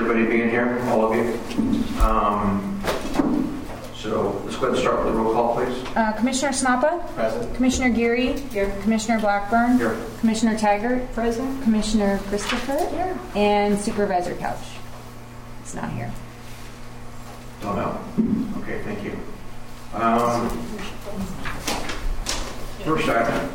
everybody being here, all of you. So let's go ahead and start with the roll call, please. Commissioner Snappa? Present. Commissioner Geary? Here. Commissioner Blackburn? Here. Commissioner Taggart? Present. Commissioner Christopher? Here. And Supervisor Couch? It's not here. Don't know. Okay, thank you. First item,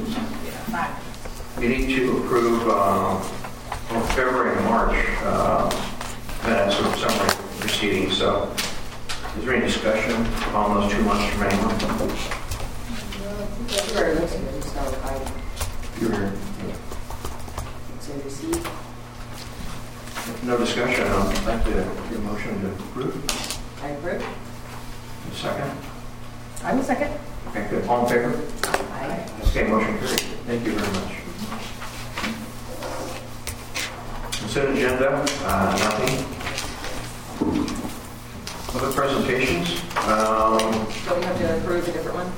we need to approve February and March minutes of summary proceedings. So, is there any discussion on those 2 months from anyone? February looks good, so You're here. it's in receipt. No discussion. I'd like to get a motion to approve. I approve. A second. I will second. Okay, good. All in favor? Aye. Okay, motion carried. Thank you very much. Consent agenda, nothing. Other presentations? So we have to approve a different one?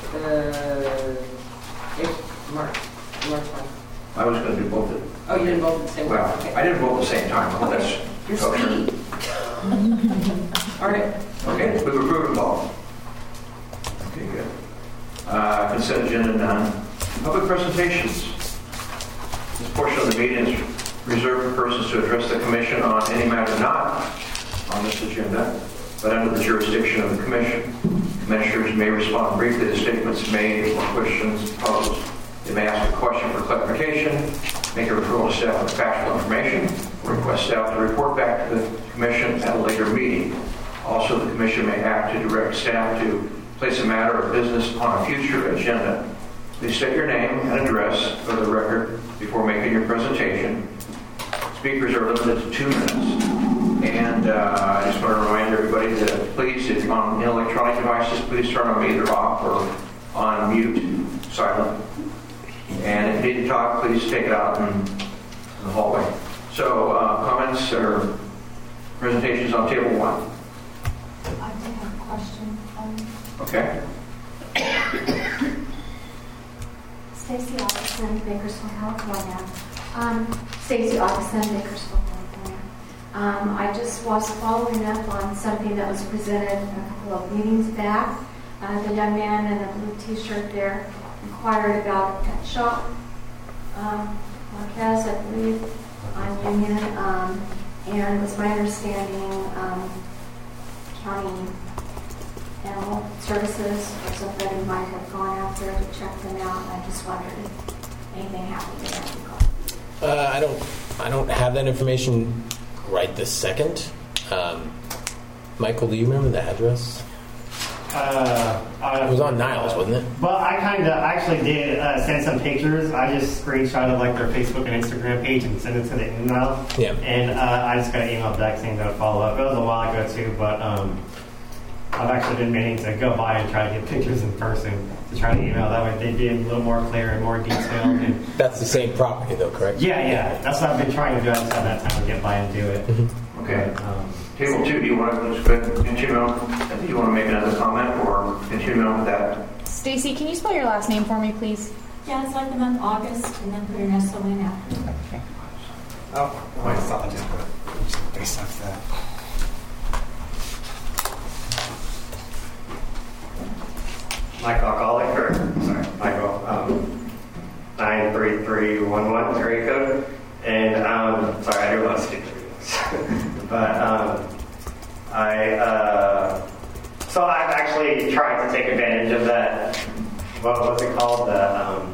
March one. I was going to do both. Oh, you did both at the same time? Well, Okay. I didn't vote at the same time. Okay. That's You're culture. speedy. All right. Okay, we've approved them all. Okay, good. Consent agenda, none. Public presentations. This portion of the meeting is reserved for persons to address the commission on any matter not on this agenda, but under the jurisdiction of the commission. Commissioners may respond briefly to statements made or questions posed. They may ask a question for clarification, make a referral to staff with factual information, or request staff to report back to the commission at a later meeting. Also, the commission may act to direct staff to place a matter of business on a future agenda. Please state your name and address for the record before making your presentation. Speakers are limited to 2 minutes. And I just want to remind everybody to please, if you're on electronic devices, please turn them either off or on mute, silent. And if you need to talk, please take it out in the hallway. So, comments or presentations on table 1? I did have a question. Okay. Stacy Augustin, Bakersfield, California. Stacy Augustin, Bakersfield, California. I just was following up on something that was presented a couple of meetings back. The young man in the blue T-shirt there inquired about a pet shop. Marquez, I believe, on Union. And it was my understanding county animal services or somebody might have gone out there to check them out. And I just wondered if anything happened in that regard. I don't have that information right this second. Michael, do you remember the address? It was on Niles, wasn't it? Well, I kind of actually did send some pictures. I just screenshotted like their Facebook and Instagram page and sent it to the email. Yeah. And I just got an email back saying they'll follow up. It was a while ago too, but I've actually been meaning to go by and try to get pictures in person to try to email. That way they'd be a little more clear and more detailed. And That's the same property, though, correct? yeah. That's what I've been trying to do. I just had that time to get by and do it. Mm-hmm. Okay. Table 2, do you want to continue on? Do you want to make another comment or continue on with that? Stacy, can you spell your last name for me, please? Yeah, it's like the month August, and then put your initial in after. Okay. Oh, I thought I just put it based off that. Michael Michael, 93311 area code, and sorry, I do a lot of stupid things, but so I've actually tried to take advantage of that. What was it called? The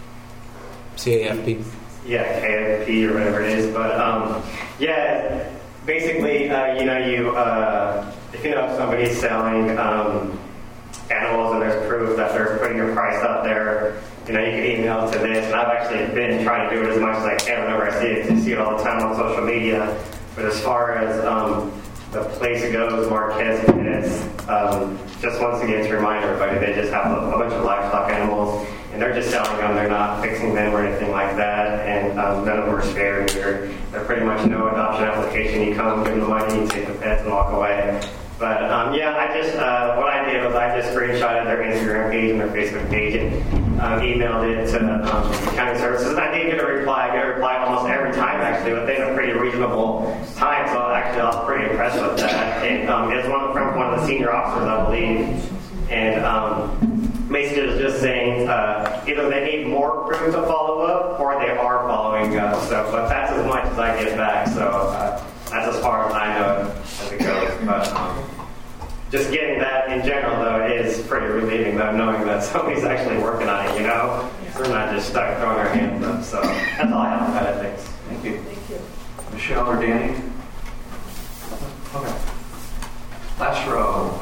CAFP? Yeah, KFP or whatever it is, but yeah, basically, if you know somebody's selling animals and there's proof that they're putting a price up there, you can email to this, and I've actually been trying to do it as much as I can whenever I see it. I see it all the time on social media, but as far as the place goes, Marquez Pets, just once again to remind everybody, they just have a bunch of livestock animals, and they're just selling them. They're not fixing them or anything like that, and none of them are spared. They're pretty much no adoption application. You come, give them the money, you take the pets, and walk away. But yeah, I just what I did was I just screenshotted their Instagram page and their Facebook page and emailed it to county services. And I did get a reply. I get a reply almost every time, actually, within a pretty reasonable time. So actually, I was pretty impressed with that. And it was from one of the senior officers, I believe. And basically, it was just saying either they need more proof to follow up or they are following up. So, but that's as much as I get back. So that's as far as I know as it goes. But just getting that in general, though, is pretty relieving, though, knowing that somebody's actually working on it, you know? So we're not just stuck throwing our hands up. So that's all I have about it. Thanks. Thank you. Michelle or Danny? Okay. Last row.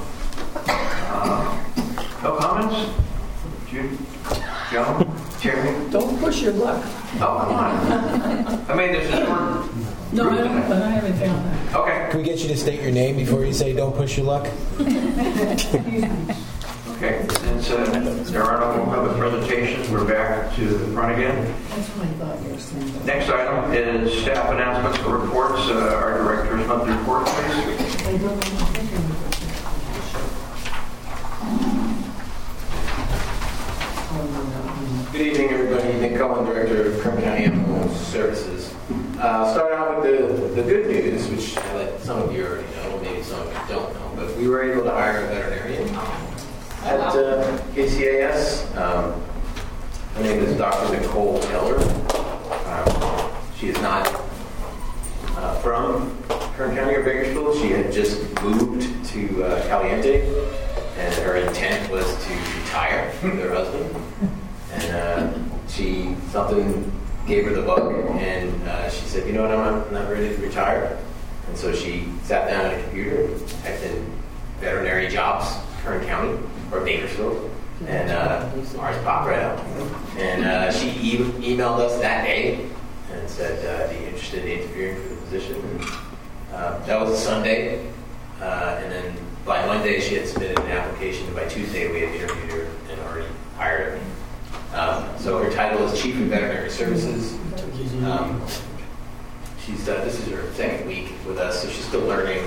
No comments? Jude? Joan? Jeremy? Don't push your luck. Oh, come on. I mean, there's a short... No, I haven't found that. Okay. Can we get you to state your name before you say don't push your luck? Okay, since there are no more public presentations, we're back to the front again. That's what I thought you were saying. Next item is staff announcements for reports. Our director's monthly report, please. I don't know. Good evening, everybody. Nick Cullen, Director of Kern County Animal Services. I'll start out with the good news, which I let some of you already know, maybe some of you don't know, but we were able to hire a veterinarian at KCAS. Her name is Dr. Nicole Keller. She is not from Kern County or Bakersfield. She had just moved to Caliente, and her intent was to retire with her husband. And something gave her the bug, and she said, you know what, I'm not ready to retire. And so she sat down at a computer, typed in veterinary jobs, Kern County, or Bakersfield, and ours popped right up. And she emailed us that day and said, be interested in interviewing for the position. And, that was a Sunday, and then by Monday she had submitted an application, and by Tuesday we had interviewed her and already hired her. So her title is Chief of Veterinary Services. This is her second week with us, so she's still learning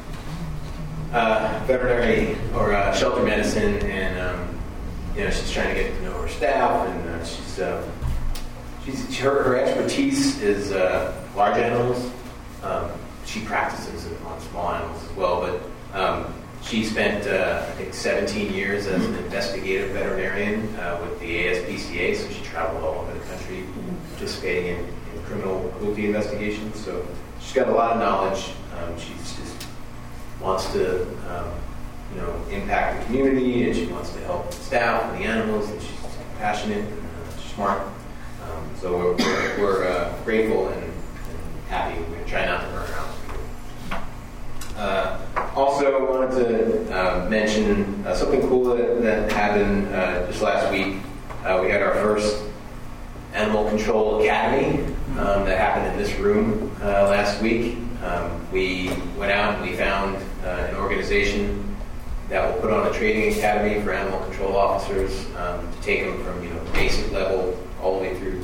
veterinary or shelter medicine, and she's trying to get to know her staff, and her expertise is large animals. She practices on small animals as well, but she spent, I think, 17 years as an investigative veterinarian with the ASPCA, so she traveled all over the country participating in criminal cruelty investigations. So she's got a lot of knowledge. She just wants to, impact the community, and she wants to help the staff and the animals, and she's passionate and smart. So we're grateful and happy. We're trying not to burn her out. Also wanted to mention something cool that happened just last week. We had our first Animal Control Academy that happened in this room last week. We went out and we found an organization that will put on a training academy for animal control officers to take them from basic level all the way through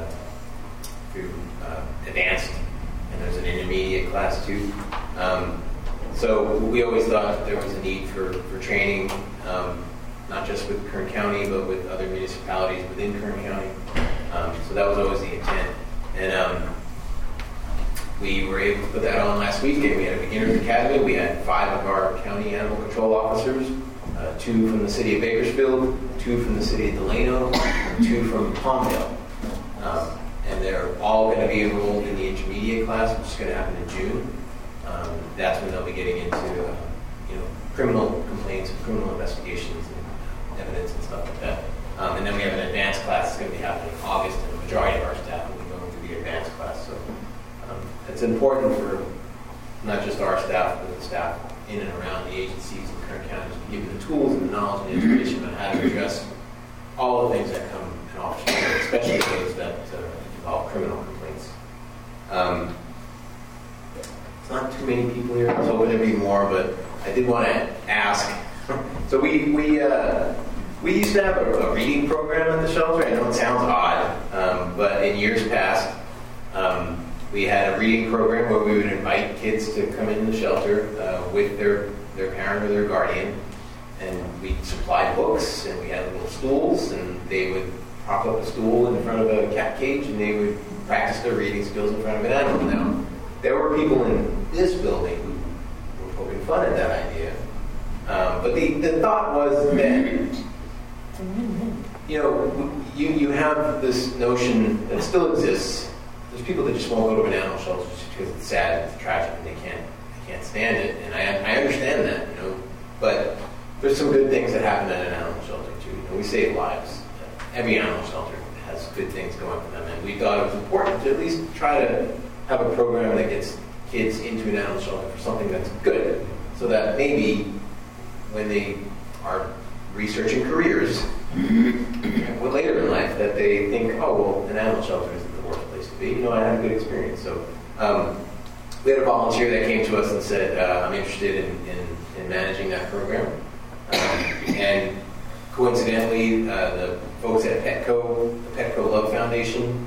advanced, and there's an intermediate class too. So we always thought there was a need for training, not just with Kern County, but with other municipalities within Kern County. So that was always the intent. And we were able to put that on last week, and we had a beginner's academy. We had 5 of our county animal control officers, 2 from the city of Bakersfield, 2 from the city of Delano, and 2 from Palmdale. And they're all going to be enrolled in the intermediate class, which is going to happen in June. That's when they'll be getting into criminal complaints, criminal investigations, and evidence and stuff like that. And then we have an advanced class that's going to be happening in August, and the majority of our staff will be going to the advanced class. So it's important for not just our staff, but the staff in and around the agencies in Kern County to be given the tools and the knowledge and information on how to address all the things that come in officer, especially those that involve criminal complaints. It's not too many people here, so it would be more, but I did want to ask. So we used to have a reading program at the shelter. I know it sounds odd, but in years past, We had a reading program where we would invite kids to come into the shelter with their parent or their guardian, and we supplied books, and we had little stools, and they would prop up a stool in front of a cat cage, and they would practice their reading skills in front of an animal. Now, there were people in this building who were poking fun at that idea, but the thought was that, you know, you have this notion that still exists. There's people that just won't go to an animal shelter just because it's sad, it's tragic, and they can't stand it. And I understand that, you know. But there's some good things that happen at an animal shelter too. You know, we save lives. Every animal shelter has good things going for them, and we thought it was important to at least try to have a program that gets kids into an animal shelter for something that's good, so that maybe when they are researching careers later in life, that they think, oh well, an animal shelter isn't the worst place to be. You know, I had a good experience. So we had a volunteer that came to us and said, I'm interested in managing that program. And coincidentally, the folks at Petco, the Petco Love Foundation,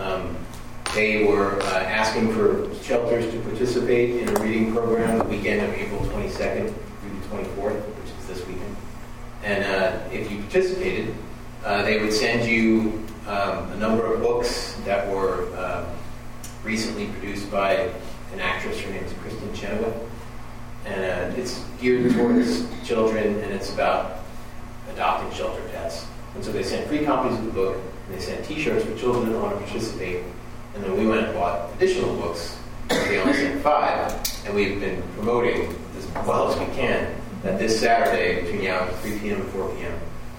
they were asking for shelters to participate in a reading program the weekend of April 22nd through the 24th, which is this weekend. And if you participated, they would send you a number of books that were recently produced by an actress. Her name is Kristen Chenoweth. And it's geared towards children, and it's about adopting shelter pets. And so they sent free copies of the book, and they sent T-shirts for children that want to participate. And then we went and bought additional books. They only sent 5, and we've been promoting as well as we can that this Saturday between the hours of 3 p.m. and 4 p.m.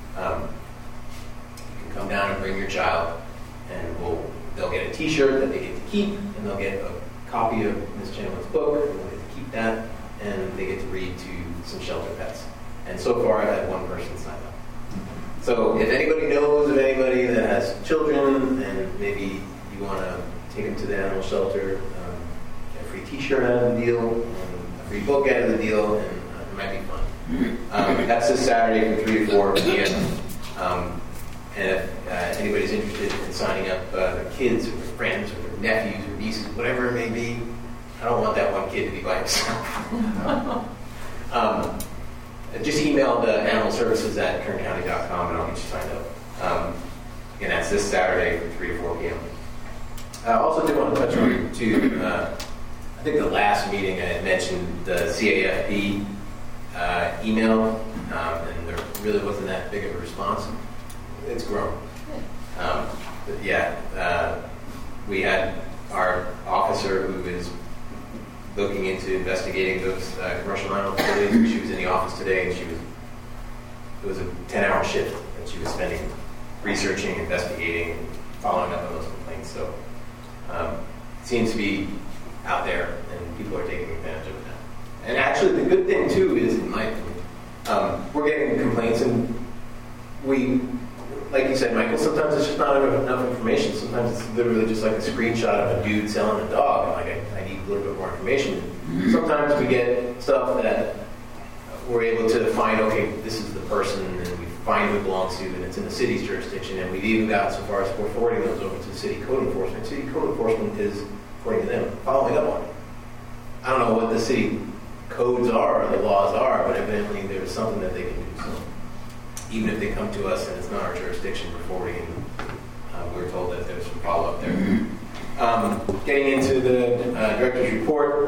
You can come down and bring your child, and they'll get a T-shirt that they get to keep, and they'll get a copy of Ms. Chenoweth's book, and they'll get to keep that, and they get to read to some shelter pets. And so far, I've had one person sign up. So if anybody knows of anybody that has children, and maybe you want to take them to the animal shelter, get a free T-shirt out of the deal, and a free book out of the deal, and it might be fun. That's this Saturday from 3 to 4 p.m. And if anybody's interested in signing up their kids or their friends or their nephews or nieces, whatever it may be, I don't want that one kid to be by himself. Just email the animalservices@kerncounty.com and I'll get you signed up. And that's this Saturday from 3 to 4 p.m. I also did want to touch on, too, I think the last meeting I had mentioned the CAFP email, and there really wasn't that big of a response. It's grown. But yeah, we had our officer who is looking into investigating those commercial animal facilities. She was in the office today, and it was a 10-hour shift that she was spending researching, investigating, and following up on those complaints. So it seems to be out there, and people are taking advantage of that. And actually, the good thing, too, is, in my opinion, we're getting complaints, and we, like you said, Michael, sometimes it's just not enough information. Sometimes it's literally just like a screenshot of a dude selling a dog, and like, I need a little bit more information. Sometimes we get stuff that we're able to find, okay, this is the person, and we find who it belongs to, and it's in the city's jurisdiction, and we've even got so far as we're forwarding those over to city code enforcement. City code enforcement is, according to them, following up on it. I don't know what the city codes are or the laws are, but evidently there's something that they can do. So even if they come to us and it's not our jurisdiction, we're forwarding, we're told that there's some follow-up there. Getting into the director's report,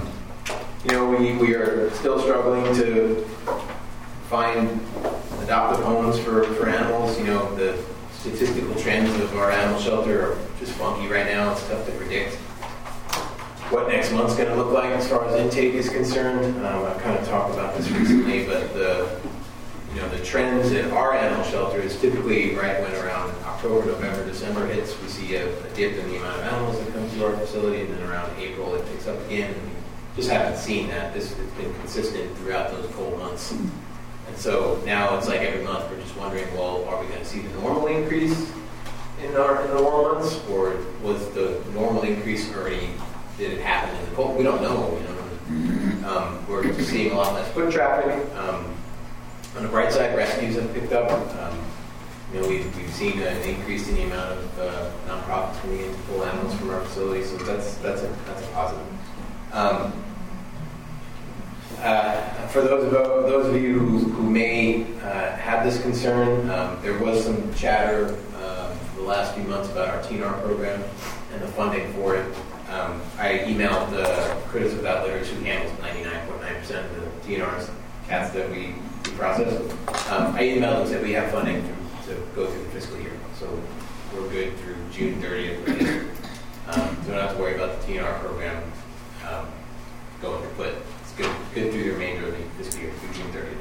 we are still struggling to find adoptive homes for animals. You know, the statistical trends of our animal shelter are just funky right now. It's tough to predict what next month's going to look like as far as intake is concerned. I've kind of talked about this recently, but the trends at our animal shelter is typically right when around October, November, December hits, we see a dip in the amount of animals that come to our facility, and then around April it picks up again. And we just haven't seen that. It's been consistent throughout those cold months. And so now it's like every month we're just wondering, well, are we going to see the normal increase in the warm months, or was the normal increase already, did it happen in the cold? We don't know. We're seeing a lot less foot traffic. On the bright side, rescues have picked up. we've seen an increase in the amount of nonprofits coming in to pull animals from our facility, so that's a positive. For those of you who may have this concern, there was some chatter the last few months about our TNR program and the funding for it. I emailed Critters Without Litters, who handles 99.9% of the TNRs, cats that we process. I emailed them and said we have funding to go through the fiscal year, so we're good through June 30th. So we don't have to worry about the TNR program going through, but it's good through the remainder of the fiscal year through June 30th.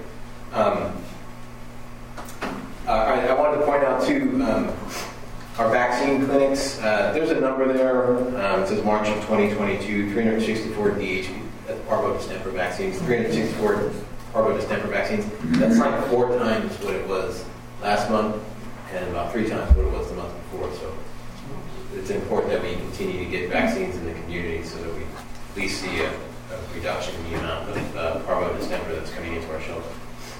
I wanted to point out too, our vaccine clinics. There's a number there. It says March of 2022, 364 DHP, that's parvo distemper vaccines, 364 parvo distemper vaccines. That's like 4 times what it was last month and about 3 times what it was the month before. So it's important that we continue to get vaccines in the community so that we at least see a reduction in the amount of parvo distemper that's coming into our shelter.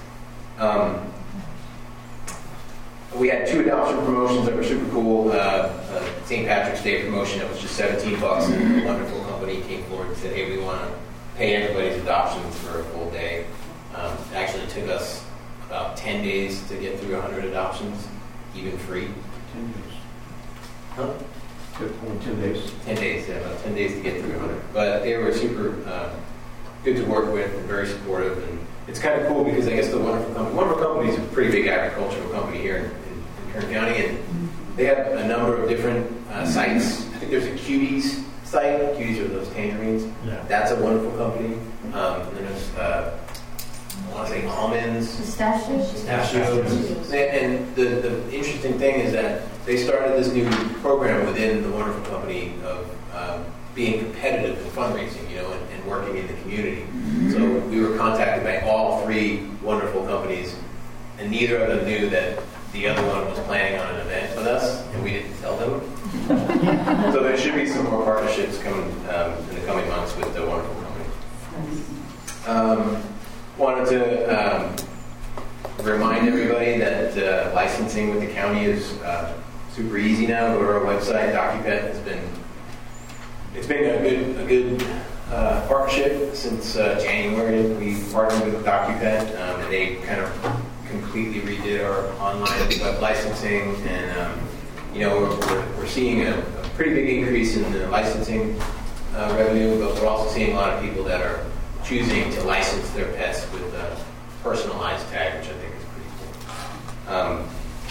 We had 2 adoption promotions that were super cool. St. Patrick's Day promotion that was just $17, and a wonderful company came forward and said, hey, we want to pay everybody's adoptions for a full day. It actually took us about 10 days to get through 100 adoptions, even free. 10 days. Huh? Only 10 days. 10 days, yeah, about 10 days to get through 100. But they were super good to work with and very supportive. And it's kind of cool because I guess the Wonderful Company is a pretty big agricultural company here in Kern County, and they have a number of different sites. I think there's a Cuties site. Cuties are those tangerines. Yeah. That's a Wonderful Company. And then there's, I want to say almonds. Pistachios? And the interesting thing is that they started this new program within the Wonderful Company of being competitive in fundraising, and working in the community. So we were contacted by all 3 Wonderful companies, and neither of them knew that the other one was planning on an event with us, and we didn't tell them. So there should be some more partnerships coming in the coming months with the Wonderful Company. Wanted to remind everybody that licensing with the county is super easy now. Go to our website. DocuPet it's been a good partnership since January. We partnered with DocuPet, and they kind of completely redid our online web licensing, and we're seeing a pretty big increase in the licensing revenue, but we're also seeing a lot of people that are choosing to license their pets with a personalized tag, which I think is pretty cool.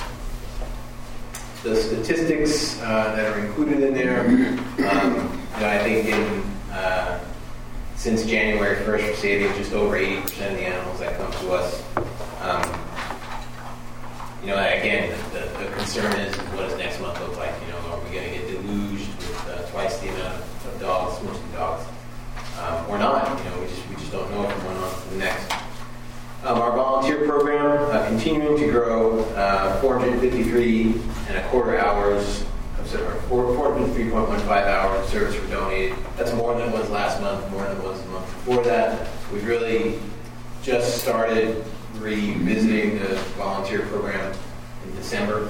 The statistics that are included in there, I think since January 1st, we're saving just over 80% of the animals that come to us. Again, the concern is what does next month look like? Are we going to get deluged with twice the amount of dogs, mostly dogs, or not? We just don't know from one month to the next. Our volunteer program continuing to grow, 453.25 hours. 453.15 hours of service were donated. That's more than it was last month, more than it was the month before that. We've really just started revisiting the volunteer program in December.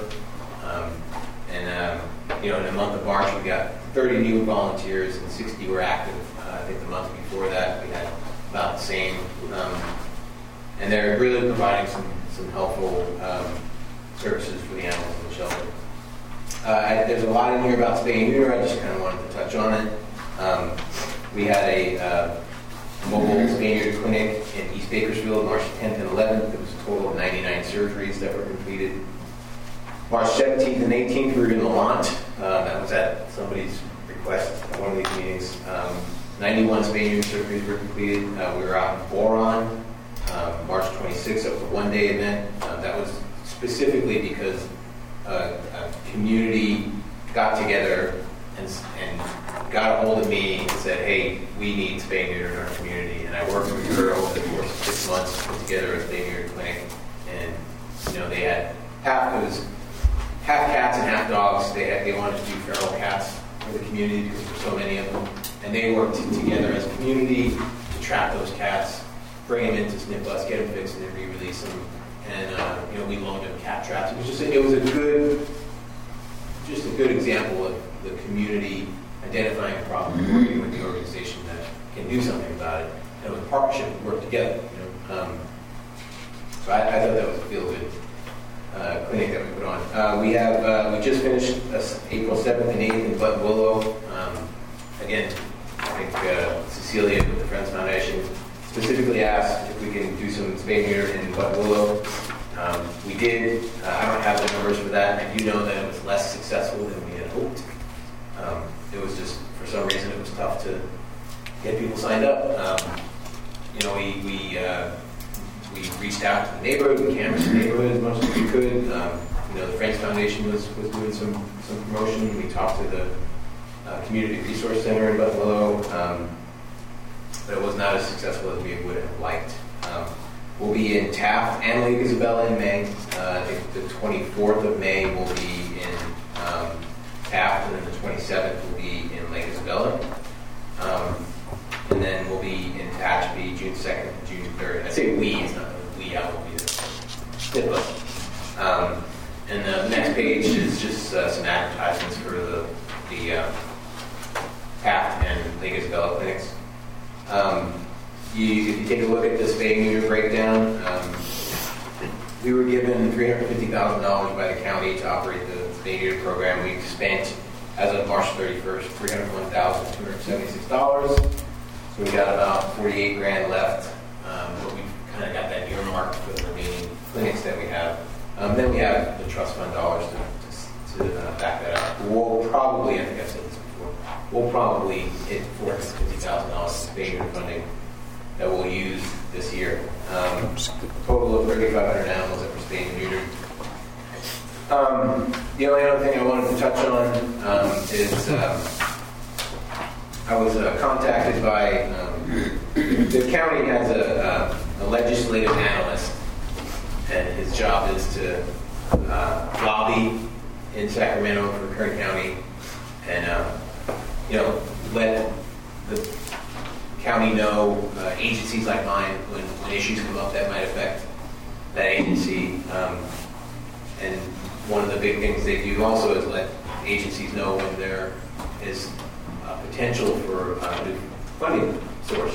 In the month of March, we got 30 new volunteers and 60 were active. I think the month before that, we had about the same. And they're really providing some helpful services for the animals in the shelter. There's a lot in here about spay and neuter. I just kind of wanted to touch on it. We had a mobile spay and neuter clinic in East Bakersfield, March 10th and 11th. There was a total of 99 surgeries that were completed. March 17th and 18th, we were in Lamont. That was at somebody's request at one of these meetings. 91 spay and neuter surgeries were completed. We were out in Boron, March 26th. That was a one-day event. That was specifically because a community got together and got a hold of me and said, hey, we need spay and neuter in our community. And I worked with her over the course of 6 months to put together a spay and neuter clinic. And, they had half cats and half dogs. They wanted to do feral cats for the community because there were so many of them. And they worked together as a community to trap those cats, bring them into SNP Bus, get them fixed, and then re-release them. and we loaned them cat traps. It was a good example of the community identifying a problem and working with the organization that can do something about it, and with partnership work together. So I thought that was a feel-good clinic that we put on. We just finished April 7th and 8th in Buttonwillow. Again, I think Cecilia with the Friends Foundation specifically asked if we can do some spay neuter in Buttonwillow. We did. I don't have the numbers for that. I do know that it was less successful than we had hoped. It was just, for some reason, it was tough to get people signed up. We reached out to the neighborhood. We canvassed the neighborhood as much as we could. The Friends Foundation was doing some promotion. We talked to the Community Resource Center in Buttonwillow, but it was not as successful as we would have liked. We'll be in Taft and Lake Isabella in May. I think the 24th of May will be in Taft, and then the 27th will be in Lake Isabella. And then we'll be in Tehachapi June 2nd and June 3rd. I say we, it's not we, I will be there. And the next page is just some advertisements for the Taft and Lake Isabella clinics. If you take a look at this spay neuter breakdown, we were given $350,000 by the county to operate the spay neuter program. We've spent, as of March 31st, $301,276. So we got about 48 grand left, but we've kind of got that earmarked for the remaining clinics that we have. Then we have the trust fund dollars to back that up. We'll probably, I think I've said this before, we'll probably hit $450,000 in spay neuter funding that we'll use this year. Total of 3,500 animals that were spayed and neutered. The only other thing I wanted to touch on is I was contacted by the county has a legislative analyst, and his job is to lobby in Sacramento for Kern County, and let the county know agencies like mine when issues come up that might affect that agency. And one of the big things they do also is let agencies know when there is potential for a new funding source.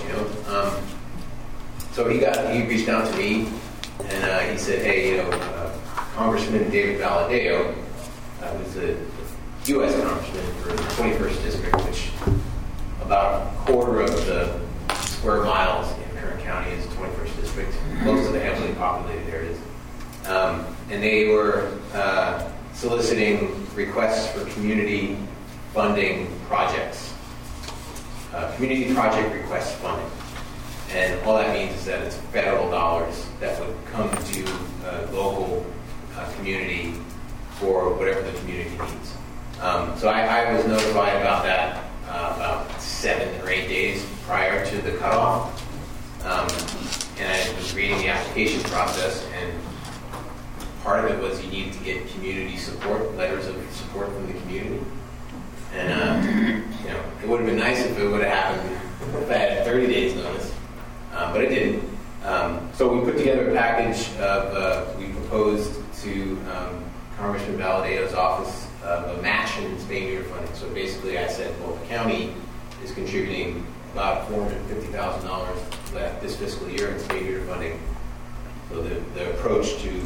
So he reached out to me and he said, "Hey, Congressman David Valadao, who's the U.S. Congressman for the 21st District, which about a quarter of the square miles in Kern County is the 21st District, most of the heavily populated areas. And they were soliciting requests for community funding projects, community project request funding. And all that means is that it's federal dollars that would come to a local community for whatever the community needs. So I was notified about that about 7 or 8 days prior to the cutoff. And I was reading the application process, and part of it was you needed to get community support, letters of support from the community. And, it would have been nice if it would have happened if I had 30 days notice, but it didn't. So we put together a package of, we proposed to Congressman Valadao's office a match in spay neuter funding. So basically I said, well, the county is contributing about $450,000 this fiscal year in spay neuter funding. So the approach to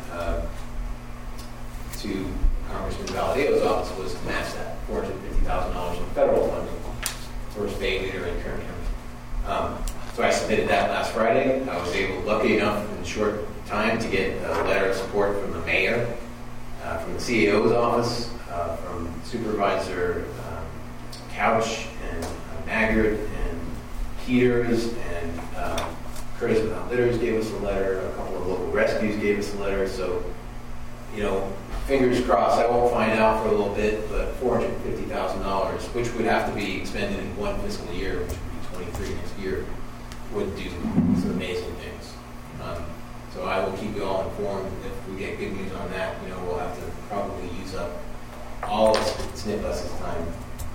Congressman Valadao's office was to match that $450,000 in federal funding for spay neuter in Kern County. So I submitted that last Friday. I was lucky enough in a short time to get a letter of support from the mayor, from the CAO's office, from Supervisor Couch and Maggard and Peters and Curtis Without Litters gave us a letter. A couple of local rescues gave us a letter. So, fingers crossed, I won't find out for a little bit, but $450,000, which would have to be expended in one fiscal year, which would be 23 next year, would do some amazing things. So I will keep you all informed. If we get good news on that, we'll have to probably use up all of SNP-bus's time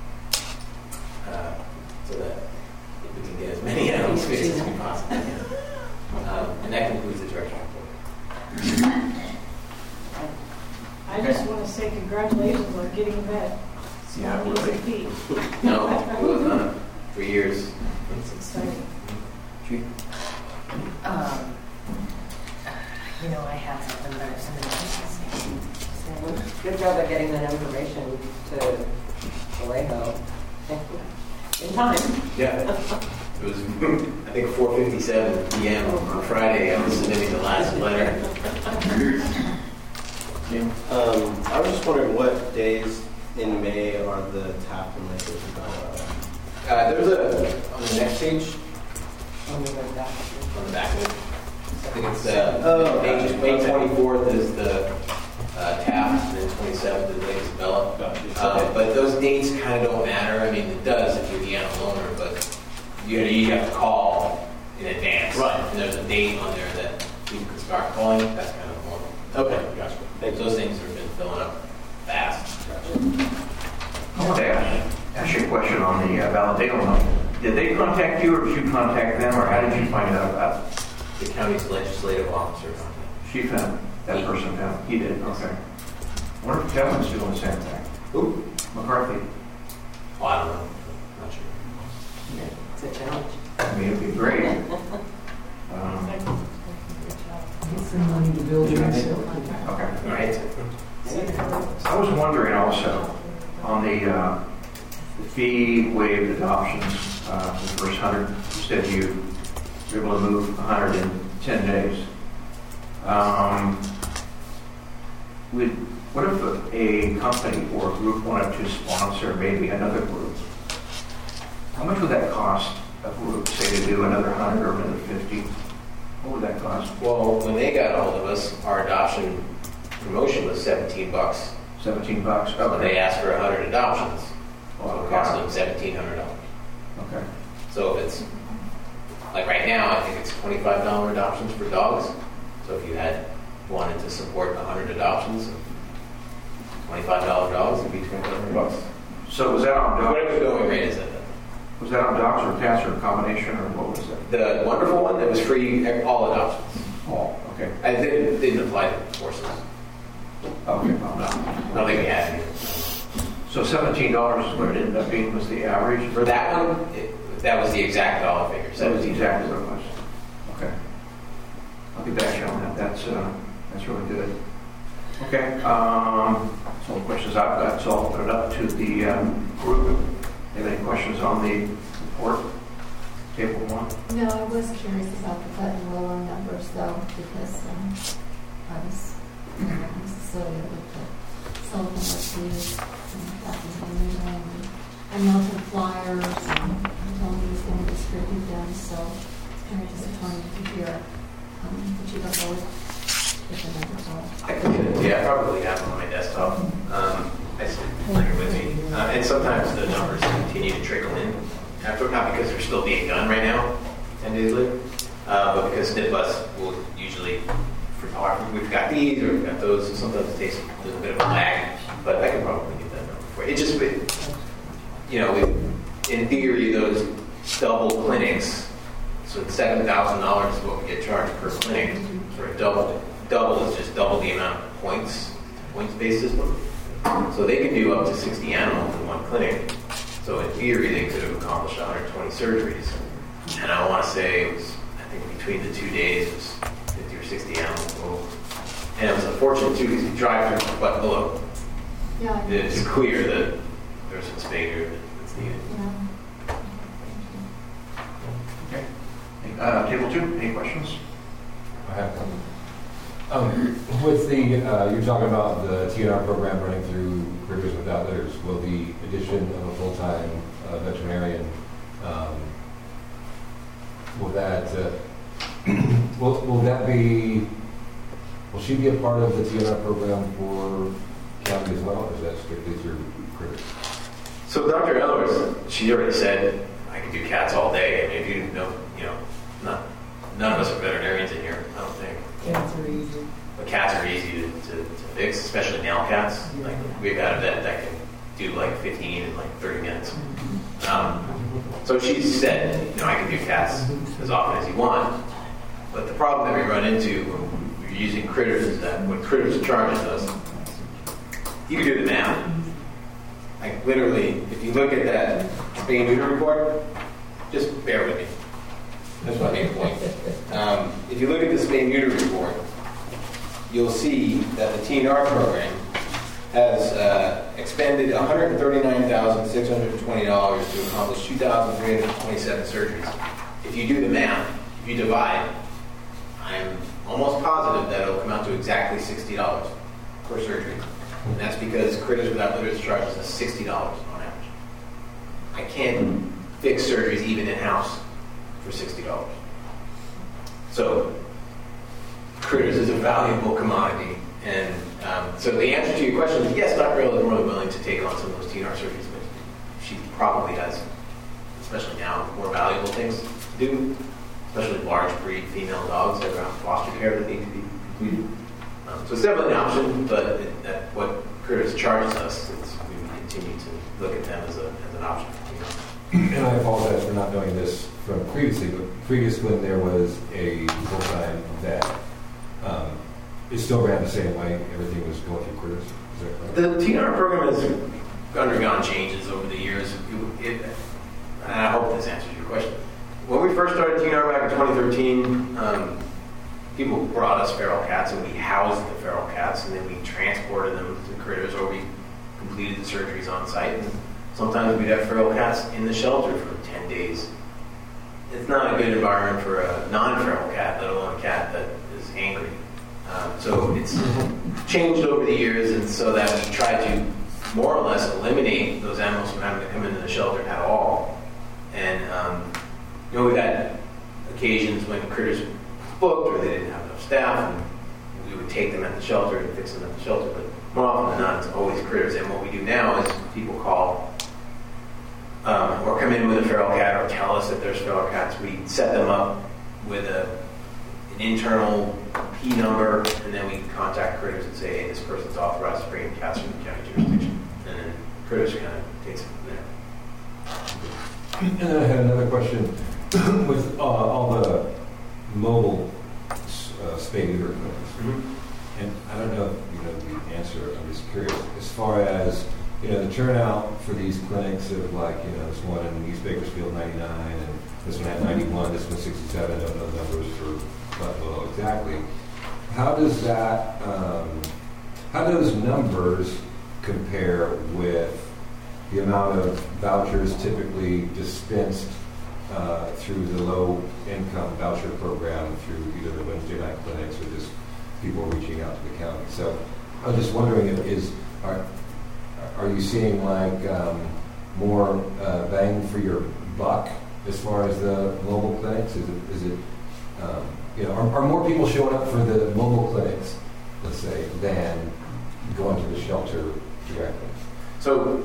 so that we can get as many animal spaces as we possibly can. And that concludes the director's report. I just want to say congratulations on getting that Yeah, small really. feet. No, it was on it for years. It's exciting. I have something, but it's something else. Good job at getting that information to Vallejo in time. Yeah. It was, I think, 4:57 p.m. on Friday. I was submitting the last letter. I was just wondering what days in May are the tap and lake There's on the next page, When we went back. on the back of it, I think it's May 24th is the TAF, and then 27th is Lake Isabella. But those dates kind of don't matter. I mean, it does if you're the animal owner, but you have to call in advance. Right. And there's a date on there that people can start calling. That's kind of normal. Okay, gotcha. Thank you. Those things have been filling up fast. I want to ask you a question on the Valadero one. Did they contact you, or did you contact them, or how did you find out about it? The county's legislative officer. She found, that person found, he did, okay. I wonder if Kevin's doing the same thing. Who? McCarthy. Oh, I don't know. Not sure. It's a challenge. I mean, it'd be great. Get some money to build your facility. Okay. All right. I was wondering also, on the fee waived adoptions, the first 100, you said you were able to move 100 in 10 days. What if a company or a group wanted to sponsor maybe another group? How much would that cost a group, say, to do another 100 or another 50? What would that cost? Well, when they got a hold of us, our adoption promotion was $17. $17? So they asked for 100 adoptions. So it cost them $1,700. Okay. So if it's, like right now, I think it's $25 adoptions for dogs. So if you wanted to support 100 adoptions, $25 dogs would be $2,500. So was that on dogs? Whatever the going rate is at that. Was that on dogs or cats or a combination, or what was it? The wonderful one, that was free, all adoptions. All, okay. And it didn't apply to horses. Okay, well, No, I don't think we had any. so $17 is what it ended up being, was the average? For that one, that was the exact dollar figure. That was 17. exactly what it was. Okay. I'll get back to you on that. That's really good. Okay. So the questions I've got, so I'll open it up to the group. Have any questions on the report? Table 1? No, I was curious about the cut and roll numbers though, because I was not necessarily with the Sullivan Reviews and Kathy Henry and Melton Flyers and told me he was going to distribute them, so it's kind of disappointing to hear that you don't know what the numbers are. I can get it. Yeah, I probably have them on my desktop. I just bring it with me. And sometimes the numbers continue to trickle in after, not because they're still being done right now, 10 days later, but because SNPBus will usually, we've got these or we've got those, so sometimes it takes a little bit of a lag, but I can probably get that number for you. It just, in theory, those double clinics, so $7,000 is what we get charged per clinic, for a double is just double the amount of points-based system. So they can do up to 60 animals in one clinic. So in theory, they could have accomplished 120 surgeries. And I want to say it was, I think between the 2 days, it was 50 or 60 animals total. And it was unfortunate too, because you drive through Buffalo, Yeah. it's clear that there's some space here that's needed. Yeah. Okay. Table 2, any questions? I have one. With the, you're talking about the TNR program running through Critters Without Litters. Will the addition of a full-time veterinarian, will she be a part of the TNR program for county as well, or is that strictly through Critters? So Dr. Ellers, she already said I could do cats all day. I mean, if you didn't know, none of us are veterinarians in here, I don't think. Cats are easy. But cats are easy to fix, especially male cats. Like we've got a vet that can do like 15 in like 30 minutes. So she said, I can do cats as often as you want. But the problem that we run into when you're you're using Critters, what Critters charges us, you can do the math. Like literally, if you look at that spay and neuter report, just bear with me. That's my main point. If you look at the spay and neuter report, you'll see that the TNR program has expended $139,620 to accomplish 2,327 surgeries. If you do the math, if you divide, I'm almost positive that it'll come out to exactly $60 per surgery. And that's because Critters Without Litters charges us $60 on average. I can't fix surgeries even in-house for $60. So Critters is a valuable commodity. And so the answer to your question is yes, Dr. Earl is more than willing to take on some of those TNR surgeries, but she probably has, especially now, more valuable things to do, especially large breed female dogs that are on foster care that need to be completed. So it's definitely an option, but what Critters charges us, we would continue to look at them as an option. And I apologize for not knowing this from previously, but previously when there was a full-time vet, it still ran the same way. Everything was going through Critters. Is that correct? The TNR program has undergone changes over the years. And I hope this answers your question. When we first started TNR back in 2013, people brought us feral cats and we housed the feral cats and then we transported them to Critters or we completed the surgeries on site. And sometimes we'd have feral cats in the shelter for 10 days. It's not a good environment for a non-feral cat, let alone a cat that is angry. So it's changed over the years, and so that we try to more or less eliminate those animals from having to come into the shelter at all. And we've had occasions when Critters was booked or they didn't have enough staff, and we would take them at the shelter and fix them at the shelter. But more often than not, it's always Critters. And what we do now is people call or come in with a feral cat or tell us that there's feral cats. We set them up with an internal P number, and then we contact Critters and say, hey, this person's authorized to bring in cats from the county jurisdiction. And then Critters kind of takes it from there. And then I had another question with all the mobile spay-neuter clinics. Mm-hmm. And I don't know if you know the answer, I'm just curious. As far as, the turnout for these clinics of this one in East Bakersfield, 99, and this one had 91, this one 67, I don't know the numbers for Buffalo exactly. How does that, how do those numbers compare with the amount of vouchers typically dispensed through the low-income voucher program through either the Wednesday night clinics or just people reaching out to the county? So I was just wondering are you seeing more bang for your buck as far as the mobile clinics? Is it are more people showing up for the mobile clinics, let's say, than going to the shelter directly? So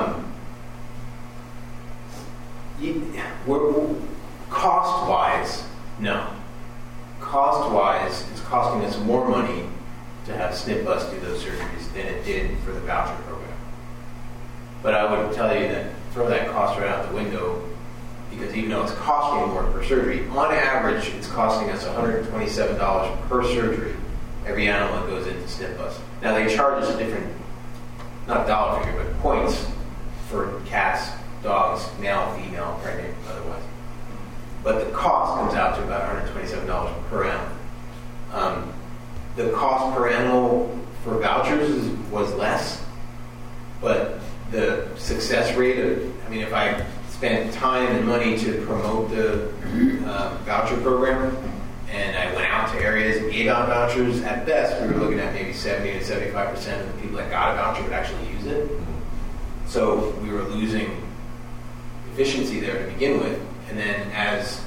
cost-wise, no. Cost-wise, it's costing us more money to have SNP Bus do those surgeries than it did for the voucher program. But I would tell you that throw that cost right out the window, because even though it's costing more per surgery, on average it's costing us $127 per surgery, every animal that goes into SNP Bus. Now they charge us a different, not dollar figure, but points for cats, dogs, male, female, pregnant, otherwise. But the cost comes out to about $127 per animal. The cost per animal for vouchers was less, but the success rate if I spent time and money to promote the voucher program, and I went out to areas and gave out vouchers, at best we were looking at maybe 70 to 75% of the people that got a voucher would actually use it. So we were losing efficiency there to begin with, and then as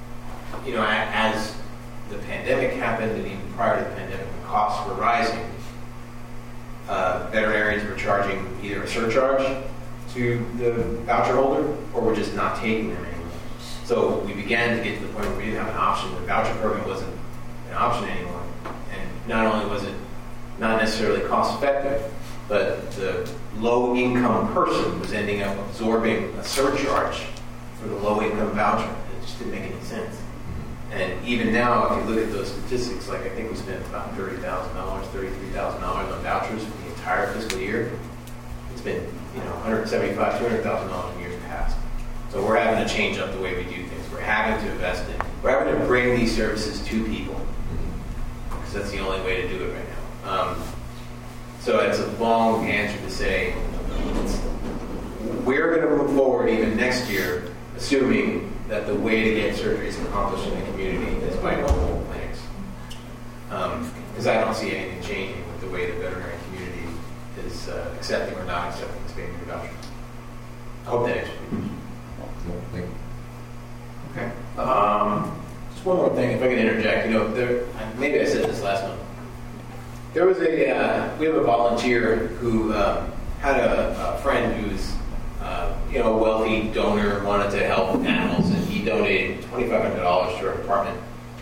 the pandemic happened, and even prior to the pandemic, the costs were rising. Veterinarians were charging either a surcharge to the voucher holder, or were just not taking them anymore. So we began to get to the point where we didn't have an option. The voucher program wasn't an option anymore. And not only was it not necessarily cost effective, but the low income person was ending up absorbing a surcharge for the low income voucher. It just didn't make any sense. And even now, if you look at those statistics, like I think we spent about $30,000, $33,000 on vouchers for the entire fiscal year. It's been, $175,000, $200,000 in years past. So we're having to change up the way we do things. We're having to invest in. We're having to bring these services to people because that's the only way to do it right now. So it's a long answer to say we're going to move forward even next year, assuming that the way to get surgeries accomplished in the community is by mobile clinics. Because I don't see anything changing with the way the veterinary community is accepting or not accepting spay neuter voucher. I hope that answers your question. Okay. Just one more thing, if I can interject. Maybe I said this last month. There was we have a volunteer who had a friend who's a wealthy donor, wanted to help animals, and he donated $2,500 to our department.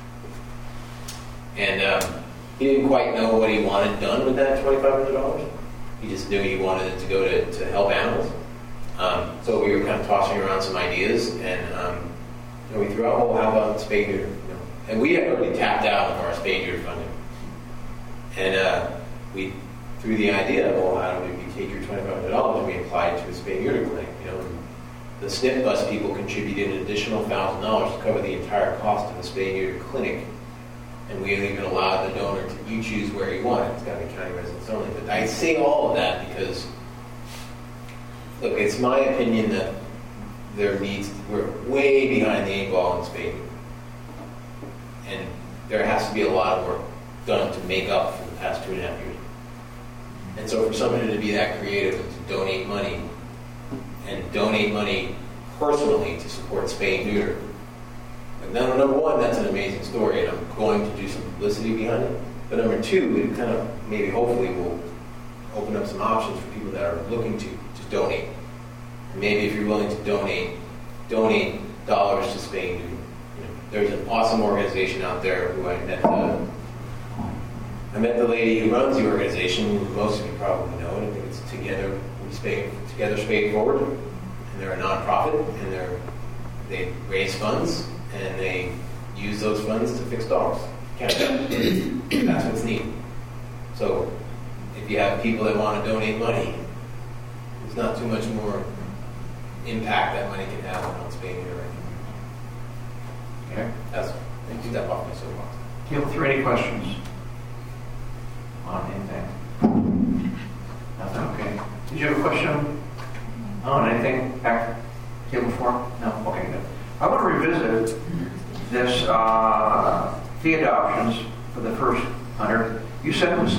And he didn't quite know what he wanted done with that $2,500. He just knew he wanted it to go to help animals. So we were kind of tossing around some ideas, and we threw out, how about spay neuter? And we had already tapped out of our spay neuter funding. And we threw the idea of, how do we take your $2,500 and we applied it to a spay neuter clinic? The SNP bus people contributed an additional $1,000 to cover the entire cost of a spay neuter clinic. And we even allowed the donor to, you choose where you want it. It's got to be county residents only. But I say all of that because, look, it's my opinion that we're way behind the 8 ball in spay neuter. And there has to be a lot of work done to make up for the past 2.5 years. And so for somebody to be that creative and to donate money, and donate money personally to support spay and neuter, number one, that's an amazing story, and I'm going to do some publicity behind it. But number two, it kind of maybe hopefully will open up some options for people that are looking to donate. And maybe if you're willing to donate dollars to spay and neuter. There's an awesome organization out there who I met the lady who runs the organization, who most of you probably know, and I think it's Together Spay Forward. And they're a nonprofit, and they raise funds, and they use those funds to fix dogs. That's what's neat. So if you have people that want to donate money, there's not too much more impact that money can have on spay and neuter right now. Okay. That's step off my soapbox. Table 3, any questions on anything? Nothing? Okay. Did you have a question on anything back table 4? No? Okay, good. I want to revisit this fee adoptions for the first 100. You said it was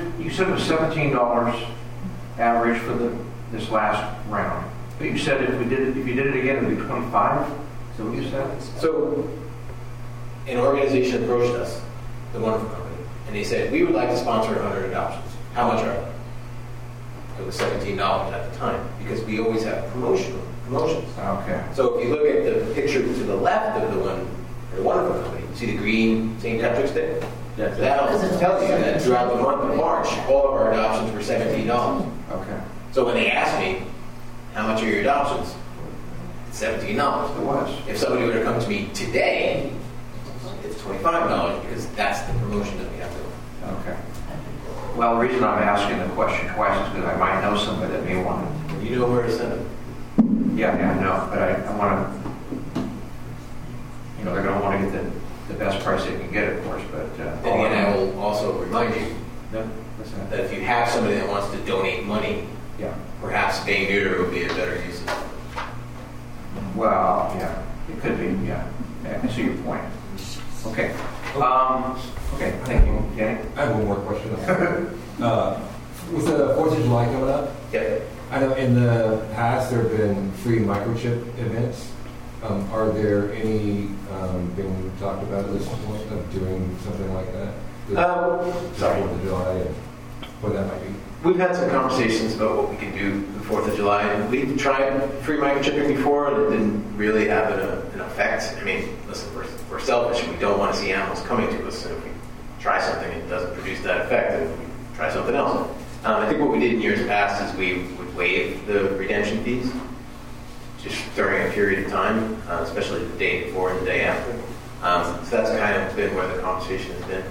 $17 average for this last round. But you said if you did it again, it would be 25. So what you said? So an organization approached us, the Wonderful Company, and they said, we would like to sponsor 100 adoptions. How much are they? It was $17 at the time, because we always have promotions. Okay. So if you look at the picture to the left of the Wonderful Company, you see the green St. Patrick's Day? Yes. That tells you that throughout the month of March, all of our adoptions were $17. Okay. So when they asked me, how much are your adoptions? It's $17. It was. If somebody were to come to me today, it's $25 because that's the promotion that we have to do. Okay. Well, the reason I'm asking the question twice is because I might know somebody that may want it. You know where to send it? Yeah, I know, but I want to, they're going to want to get the best price they can get, of course, but... and again, I will also remind you that if you have somebody that wants to donate money, perhaps spay neuter would be a better use of it. Well, yeah, it could be, yeah. I see your point. Okay. Okay, thank you. Danny? I have one more question. With the 4th of July coming up, I know in the past there have been free microchip events. Are there any being talked about at this point of doing something like that? Sorry. 4th of July and what that might be? We've had some conversations about what we can do the 4th of July. We've tried free microchipping before, and it didn't really have an effect. I mean, listen, we're selfish, and we don't want to see animals coming to us. So if we try something and it doesn't produce that effect, then we try something else. I think what we did in years past is we would waive the redemption fees just during a period of time, especially the day before and the day after. So that's kind of been where the conversation has been.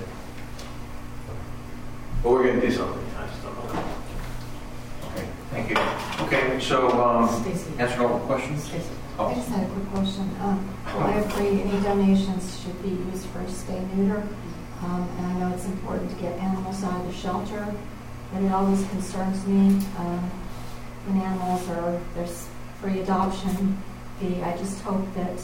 But we're going to do something. I just don't know. Okay, thank you. Okay, so answer all the questions. I just had a quick question. I agree any donations should be used for spay-neuter. And I know it's important to get animals out of the shelter, but it always concerns me when animals are, there's free adoption fee. I just hope that,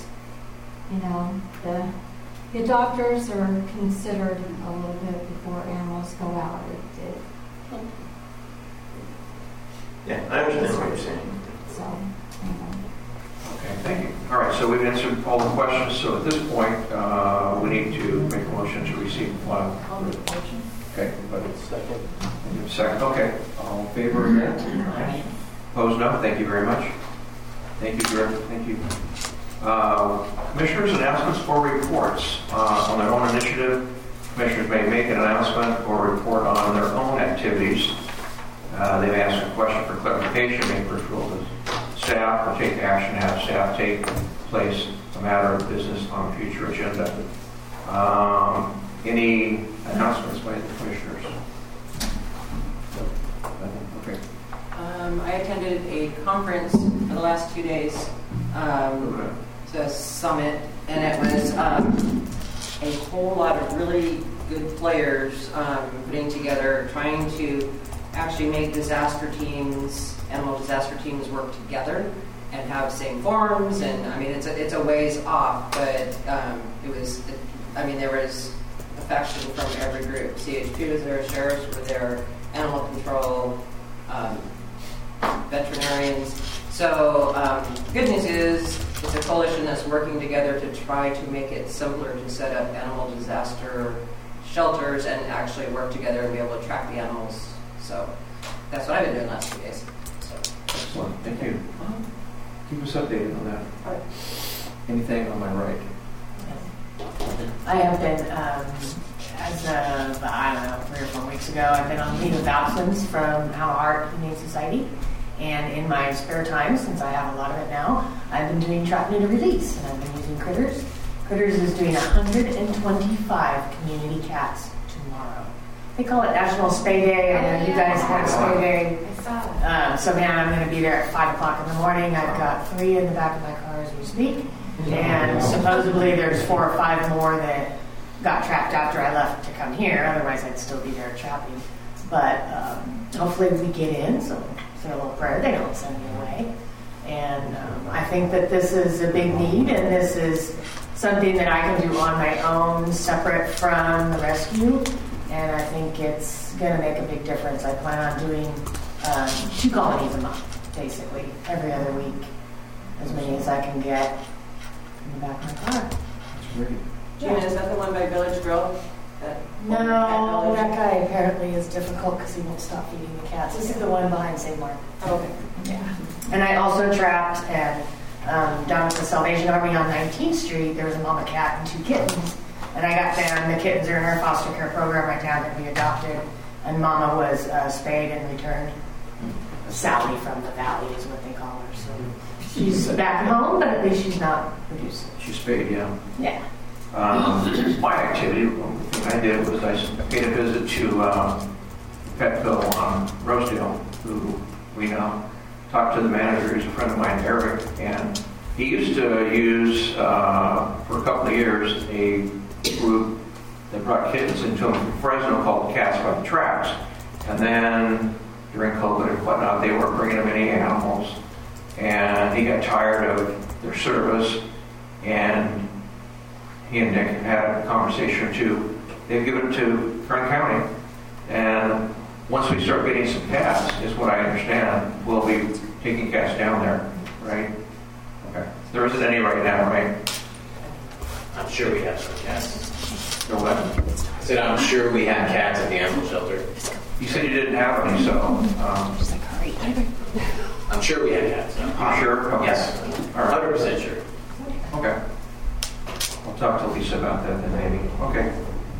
the adopters are considered a little bit before animals go out. Yeah, I understand what you're saying. So, anyway. Okay, thank you. All right, so we've answered all the questions. So at this point, we need to make a motion to receive one. Okay, but it's second. Okay, all in favor of that? Aye. Opposed? No. Thank you very much. Thank you, Drew. Thank you. Commissioners' announcements or reports on their own initiative. Commissioners may make an announcement or report on their own activities. They may ask a question for clarification, may refer to staff, or take action to have staff take place a matter of business on a future agenda. Any announcements by the commissioners? Okay. I attended a conference for the last 2 days, the summit, and it was a whole lot of really good players putting together, trying to actually make disaster teams, animal disaster teams, work together and have same forums. And I mean, it's a ways off, but there was affection from every group. CHP was there, sheriffs were there, animal control, veterinarians. So good news is it's a coalition that's working together to try to make it simpler to set up animal disaster shelters and actually work together and be able to track the animals. So that's what I've been doing the last 2 days. So. Excellent. Thank you. Keep us updated on that. All right. Anything on my right? I have been, as of, 3 or 4 weeks ago, I've been on leave of absence from Our Heart Humane Society. And in my spare time, since I have a lot of it now, I've been doing trap, neuter, release. And I've been using Critters. Critters is doing 125 community cats tomorrow. They call it National Spay Day. I know you guys have Spay Day. I saw it. So, I'm going to be there at 5 o'clock in the morning. I've got 3 in the back of my car as we speak. And supposedly there's 4 or 5 more that got trapped after I left to come here. Otherwise, I'd still be there trapping. But hopefully we get in. So say a little prayer. They don't send me away. And I think that this is a big need, and this is something that I can do on my own, separate from the rescue. And I think it's going to make a big difference. I plan on doing 2 colonies a month, basically, every other week. As many as I can get in the back of my car. That's great. Gina, is that the one by Village Grove? No, that guy apparently is difficult because he won't stop feeding the cats. This is the one behind St. Mark. Okay. Yeah. And I also trapped and down at the Salvation Army on 19th Street, there was a mama cat and 2 kittens. And I got them. The kittens are in our foster care program right now that we adopted. And mama was spayed and returned. Sally from the Valley is what they call her. So she's back home, but at least she's not producing. She's spayed, yeah. Yeah. My activity, one thing I did was I paid a visit to Petville on Rosedale, who we know. Talked to the manager, he's a friend of mine, Eric, and he used to use, for a couple of years, a group that brought kittens into him from Fresno called Cats by the Tracks. And then during COVID and whatnot, they weren't bringing him any animals. And he got tired of their service, and he and Nick had a conversation or two. They've given it to Kern County. And once we start getting some cats, is what I understand, we'll be taking cats down there, right? Okay. There isn't any right now, right? I'm sure we have some cats. No what? I said I'm sure we had cats at the animal shelter. You said you didn't have any, so... I'm sure we had cats. You sure? Okay. Yes. All right. 100% sure. Okay. I'll talk to Lisa about that then, maybe. Okay.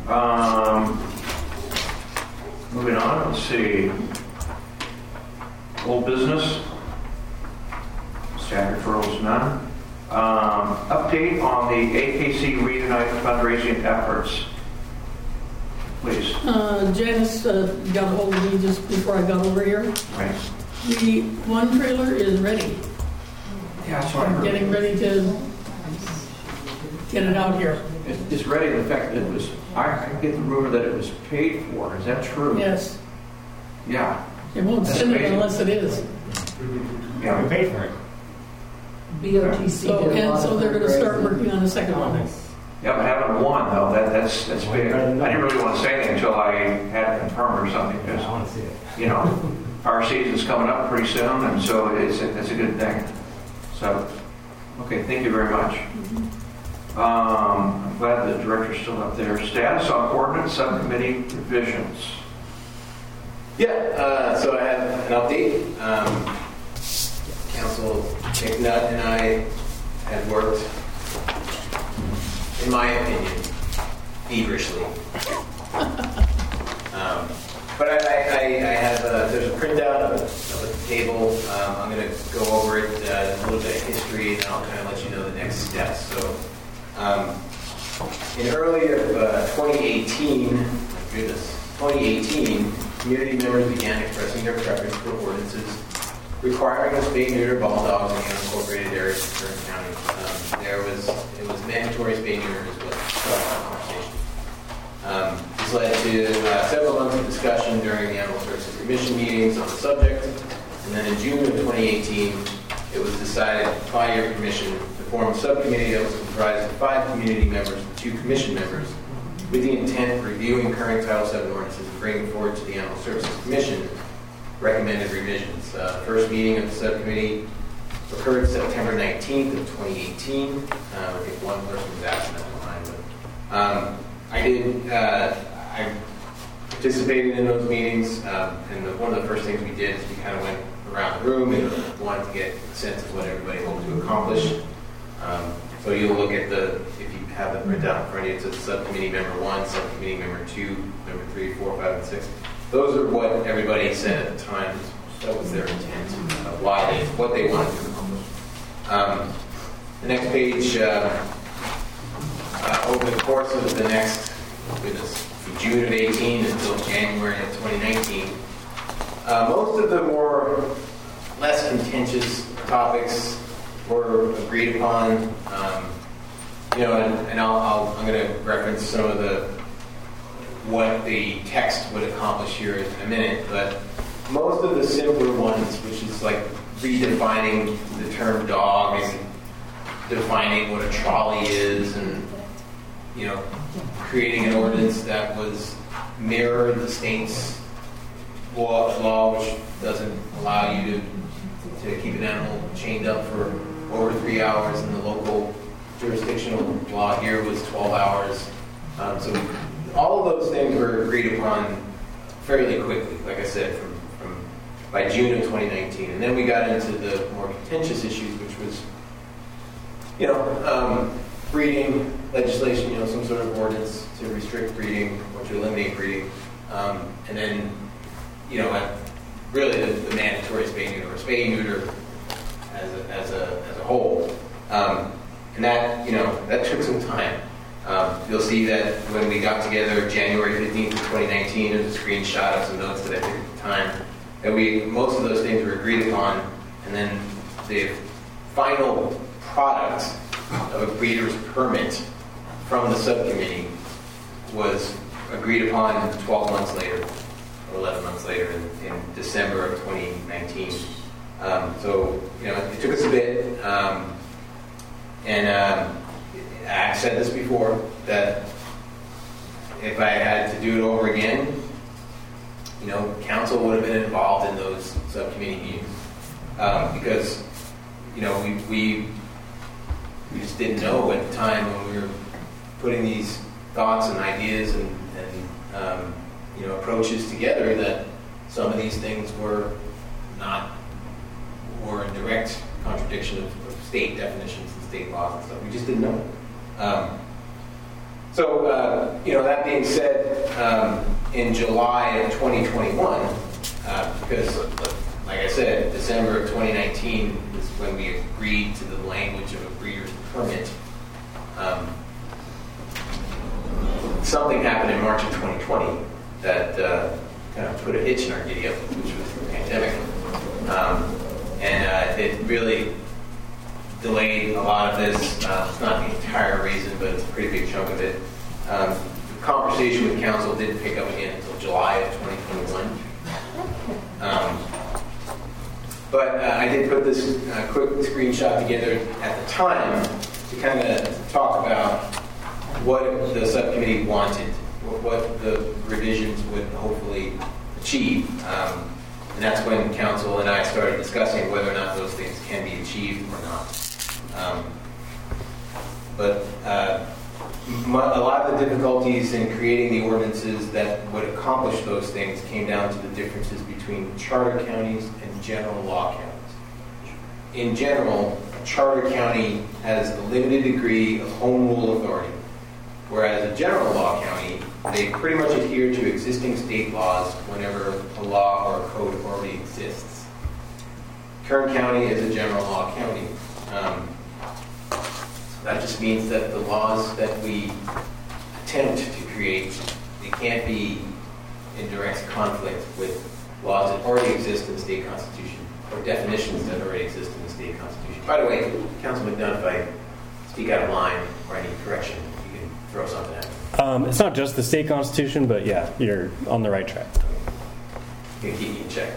Moving on, let's see. Old business. Staff referrals, none. Update on the AKC Reunite fundraising efforts. Please. Janice got a hold of me just before I got over here. Right. The one trailer is ready. Yeah, that's what I I'm heard. getting ready to get it out here. It's ready. In fact, it was. I get the rumor that it was paid for. Is that true? Yes. Yeah. It won't That's send it amazing. unless it is. Yeah. We paid for it. BOTC. So they're going to start working on the second one. Yeah, but having one though, that's big. I didn't really want to say anything until I had it confirmed or something, because I want to see it. you know, our season's coming up pretty soon, and so it's a good thing. So, okay, thank you very much. I'm glad the director's still up there. Status on ordinance subcommittee revisions. Yeah, so I have an update. Council McNutt and I had worked, in my opinion, feverishly. But I have, there's a printout of a table. I'm going to go over it, a little bit of history, and I'll kind of let you know the next steps. So, in early of 2018, my goodness, 2018, community members began expressing their preference for ordinances requiring a spay-neuter ball dogs in the unincorporated areas of Kern County. It was mandatory spay-neuter is what started the conversation. This led to several months of discussion during the Animal Services Commission meetings on the subject, and then in June of 2018, it was decided by your commission to form a subcommittee that was comprised of 5 community members and 2 commission members, with the intent of reviewing current Title VII ordinances and bringing forward to the Animal Services Commission recommended revisions. First meeting of the subcommittee occurred September 19th of 2018. I think one person was absent at the time, but I participated in those meetings, and one of the first things we did is we kind of went around the room and wanted to get a sense of what everybody hoped to accomplish. So you'll look at if you have the printout in front of you, it says subcommittee member 1, subcommittee member 2, member 3, 4, 5, and 6. Those are what everybody said at the time. That was their intent of what they wanted to accomplish. The next page, over the course of the next, from June of 18 until January of 2019, most of the less contentious topics were agreed upon. And I'm going to reference some of what the text would accomplish here in a minute, but most of the simpler ones, which is like redefining the term dog and defining what a trolley is, and creating an ordinance that was mirror the state's law, which doesn't allow you to keep an animal chained up for over 3 hours, and the local jurisdictional law here was 12 hours. So all of those things were agreed upon fairly quickly, like I said, from by June of 2019. And then we got into the more contentious issues, which was, breeding legislation, some sort of ordinance to restrict breeding or to eliminate breeding. And then, really the mandatory spay-neuter or spay-neuter as a whole. And that, that took some time. You'll see that when we got together January 15th of 2019, there's a screenshot of some notes that I took at the time. And most of those things were agreed upon, and then the final product of a breeder's permit from the subcommittee was agreed upon 12 months later, or 11 months later in December of 2019. So, it took us a bit, and I've said this before, that if I had to do it over again, council would have been involved in those subcommittee meetings, because, we just didn't know at the time when we were putting these thoughts and ideas and approaches together that some of these things were in direct contradiction of state definitions and state laws and stuff. We just didn't know. So that being said, in July of 2021, because like I said, December of 2019 is when we agreed to the language of a breeder's permit. Something happened in March of 2020 that kind of put a hitch in our giddy up, which was the pandemic. And it really delayed a lot of this. It's not the entire reason, but it's a pretty big chunk of it. The conversation with council didn't pick up again until July of 2021. But I did put this quick screenshot together at the time to kind of talk about what the subcommittee wanted, what the revisions would hopefully achieve. And that's when council and I started discussing whether or not those things can be achieved or not. But a lot of the difficulties in creating the ordinances that would accomplish those things came down to the differences between charter counties and general law counties. In general, a charter county has a limited degree of home rule authority, whereas a general law county, they pretty much adhere to existing state laws whenever a law or a code already exists. Kern County is a general law county. That just means that the laws that we attempt to create, they can't be in direct conflict with laws that already exist in the state constitution or definitions that already exist in the state constitution. By the way, Councilman Dunn, if I speak out of line or I need correction, you can throw something at me. It's not just the state constitution, but yeah, you're on the right track. You can keep me in check.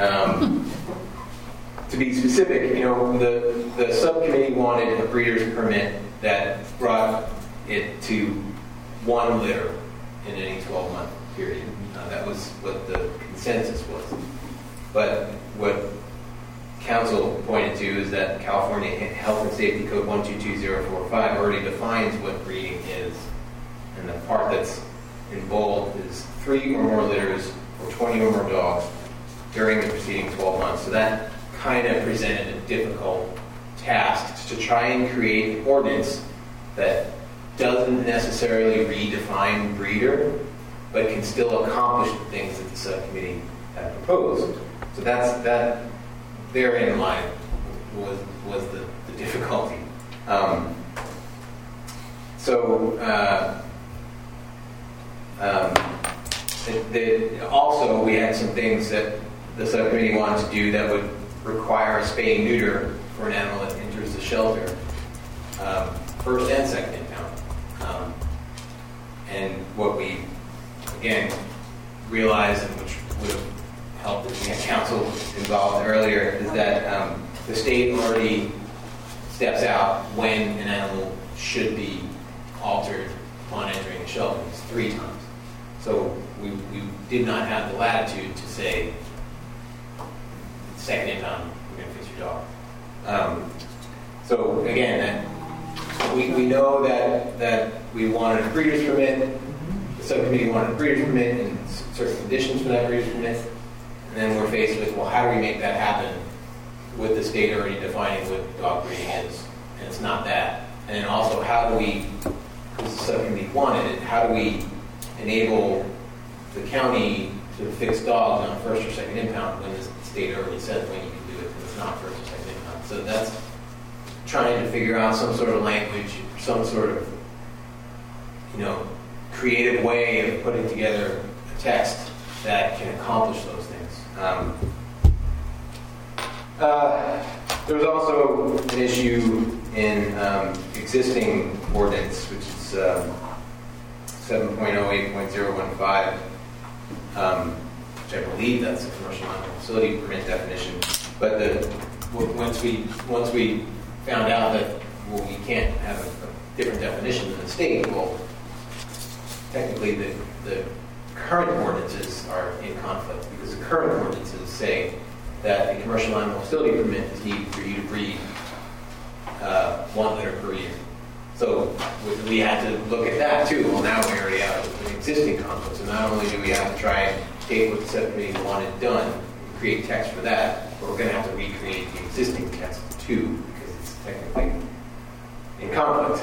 To be specific, the subcommittee wanted a breeder's permit that brought it to 1 litter in any 12-month period. That was what the consensus was. But what council pointed to is that California Health and Safety Code 122045 already defines what breeding is. And the part that's in bold is 3 or more litters or 20 or more dogs during the preceding 12 months. So that kind of presented a difficult task to try and create an ordinance that doesn't necessarily redefine breeder, but can still accomplish the things that the subcommittee had proposed. So that therein line was the difficulty. Also, we had some things that the subcommittee wanted to do that would require a spay and neuter for an animal that enters the shelter, first and second impound. And what we, again, realized, and which would have helped if we had council involved earlier, is that the state already steps out when an animal should be altered upon entering the shelter. It's 3 times. So we did not have the latitude to say, second impound, we're going to fix your dog. So again, we know that we wanted a breeder's permit. The subcommittee wanted a breeder's permit and certain conditions for that breeder's permit. And then we're faced with, well, how do we make that happen with the state already defining what dog breeding is? And it's not that. And then also, how do we, because the subcommittee wanted it, how do we enable the county to fix dogs on first or second impound when the state already said when you can do it, and it's not first or second impound? So that's trying to figure out some sort of language, some sort of, creative way of putting together a text that can accomplish those things. There was also an issue in existing ordinance, which is 7.08.015, which I believe that's a commercial animal facility permit definition. But once we found out that we can't have a different definition than the state, well, technically the current ordinances are in conflict, because the current ordinances say that a commercial animal facility permit is needed for you to breed 1 litter per year. So we had to look at that too. Well, now we already have an existing conflict. So not only do we have to try and take what the subcommittee wanted done and create text for that, but we're going to have to recreate the existing text too, because it's technically in conflict.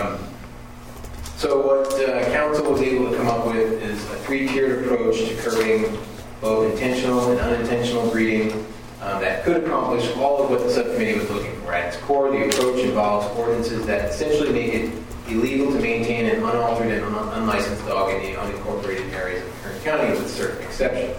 So what council was able to come up with is a 3-tiered approach to curbing both intentional and unintentional breeding that could accomplish all of what the subcommittee was looking for. At its core, the approach involves ordinances that essentially make it illegal to maintain an unaltered and unlicensed dog in the unincorporated areas of Kern County, with certain exceptions.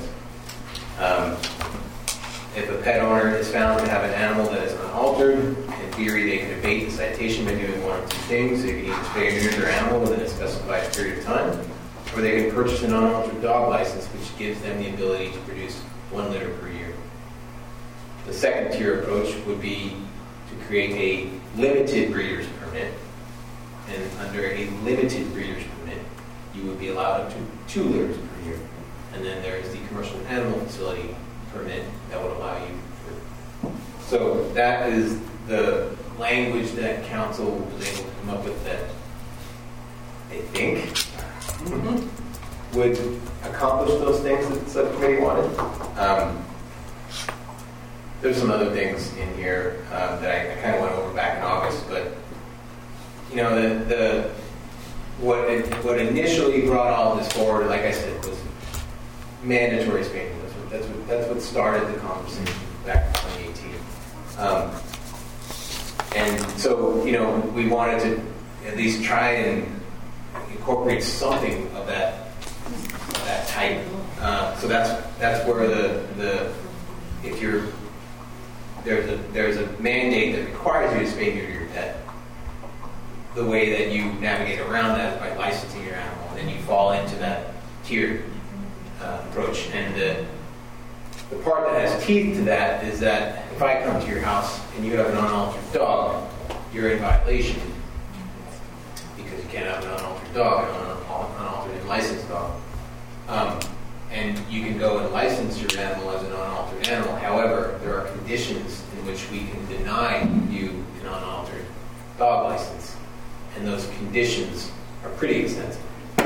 If a pet owner is found to have an animal that is unaltered, in theory they can evade the citation by doing one of two things. They can either spay or neuter their animal within a specified period of time, or they can purchase an unaltered dog license, which gives them the ability to produce 1 litter per year. The second tier approach would be to create a limited breeder's permit, and under a limited breeder's permit, you would be allowed up to 2 litters per year. And then there is the commercial animal facility permit that would allow you. So that is the language that council was able to come up with that I think would accomplish those things that the subcommittee wanted. There's some other things in here that I kind of went over back in August, but you know, what initially brought all this forward, like I said, was mandatory spaying. That's what started the conversation back in 2018. And so, you know, we wanted to at least try and incorporate something of that type. So that's where if you're there's a mandate that requires you to spay neuter your pet. The way that you navigate around that is by licensing your animal, and then you fall into that tiered approach. And the part that has teeth to that is that if I come to your house and you have an unaltered dog, you're in violation because you can't have an unaltered dog, an unaltered and licensed dog. And you can go and license your animal as an unaltered animal. However, there are conditions in which we can deny you an unaltered dog license. And those conditions are pretty extensive.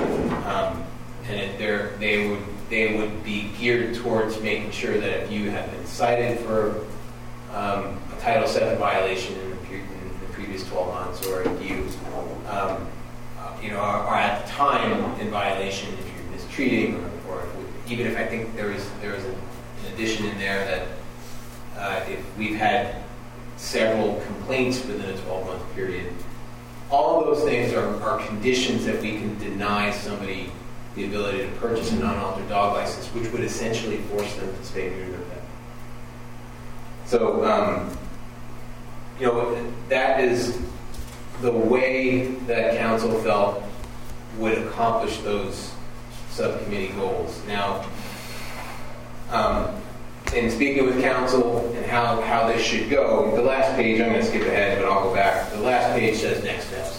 They would be geared towards making sure that if you have been cited for a Title VII violation in the previous 12 months, or if you are at the time in violation, if you're mistreating, or even if I think there is an addition in there that if we've had several complaints within a 12-month period, all of those things are conditions that we can deny somebody the ability to purchase an unaltered dog license, which would essentially force them to spay neuter their pet. So, that is the way that council felt would accomplish those subcommittee goals. Now, in speaking with council and how this should go, the last page, I'm going to skip ahead, but I'll go back. The last page says next steps.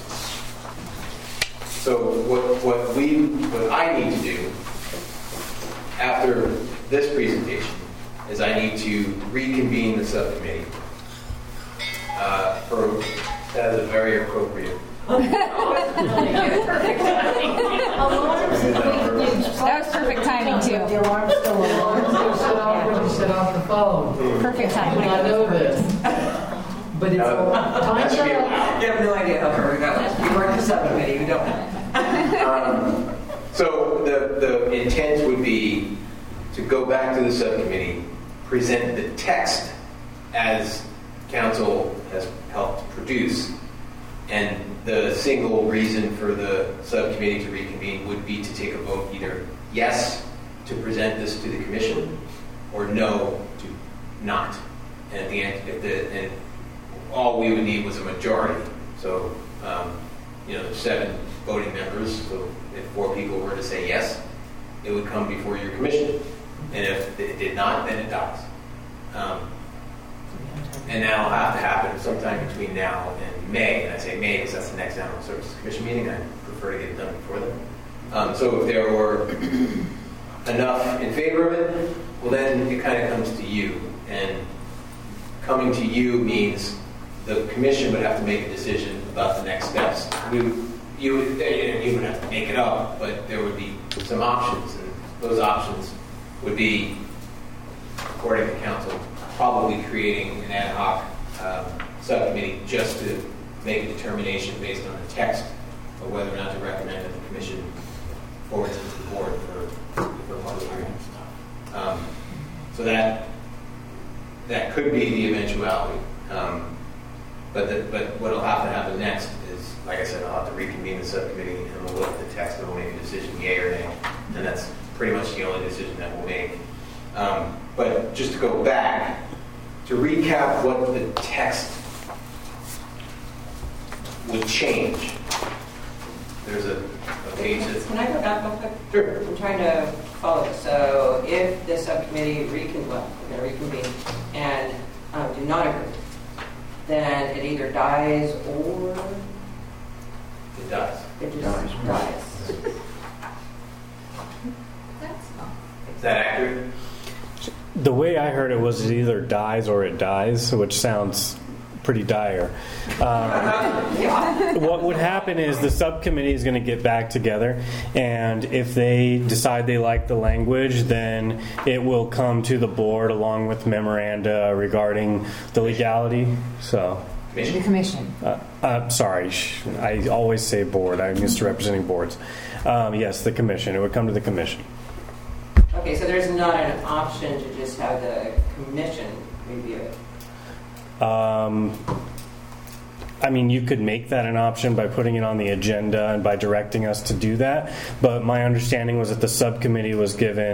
So what I need to do after this presentation is I need to reconvene the subcommittee. That is a very appropriate. That was perfect timing too. The alarm's still on. When you set off the phone. Perfect timing. I know this. But it's time You have no idea how far we got. You weren't the subcommittee. You don't know. So the intent would be to go back to the subcommittee, present the text as council has helped produce, and the single reason for the subcommittee to reconvene would be to take a vote either yes to present this to the commission or no to not. And at the end, all we would need was a majority. So, there's 7 voting members. So if 4 people were to say yes, it would come before your commission. And if it did not, then it dies. And that'll have to happen sometime between now and May. And I say May because that's the next Animal Services Commission meeting. I prefer to get it done before then. So if there were enough in favor of it, well, then it kind of comes to you. And coming to you means the commission would have to make a decision about the next steps. You would have to make it up, but there would be some options, and those options would be, according to council, probably creating an ad hoc subcommittee just to make a determination based on the text of whether or not to recommend that the commission forward to the board for public hearing. So that could be the eventuality. But what'll have to happen next is, like I said, I'll have to reconvene the subcommittee and we'll look at the text and we'll make a decision, yay or nay. And that's pretty much the only decision that we'll make. But just to go back, to recap what the text would change. There's a page that's... Can I go back real quick? Sure. I'm trying to follow this. So if the subcommittee we're going to reconvene and do not agree, then it either dies or... It dies. It just dies. Is that accurate? The way I heard it was it either dies or it dies, which sounds pretty dire. What would happen is the subcommittee is going to get back together, and if they decide they like the language, then it will come to the board along with memoranda regarding the legality. So, The commission. Sorry, I always say board. I'm used to representing boards. Yes, the commission. It would come to the commission. Okay, so there's not an option to just have the commission review it. I mean, you could make that an option by putting it on the agenda and by directing us to do that. But my understanding was that the subcommittee was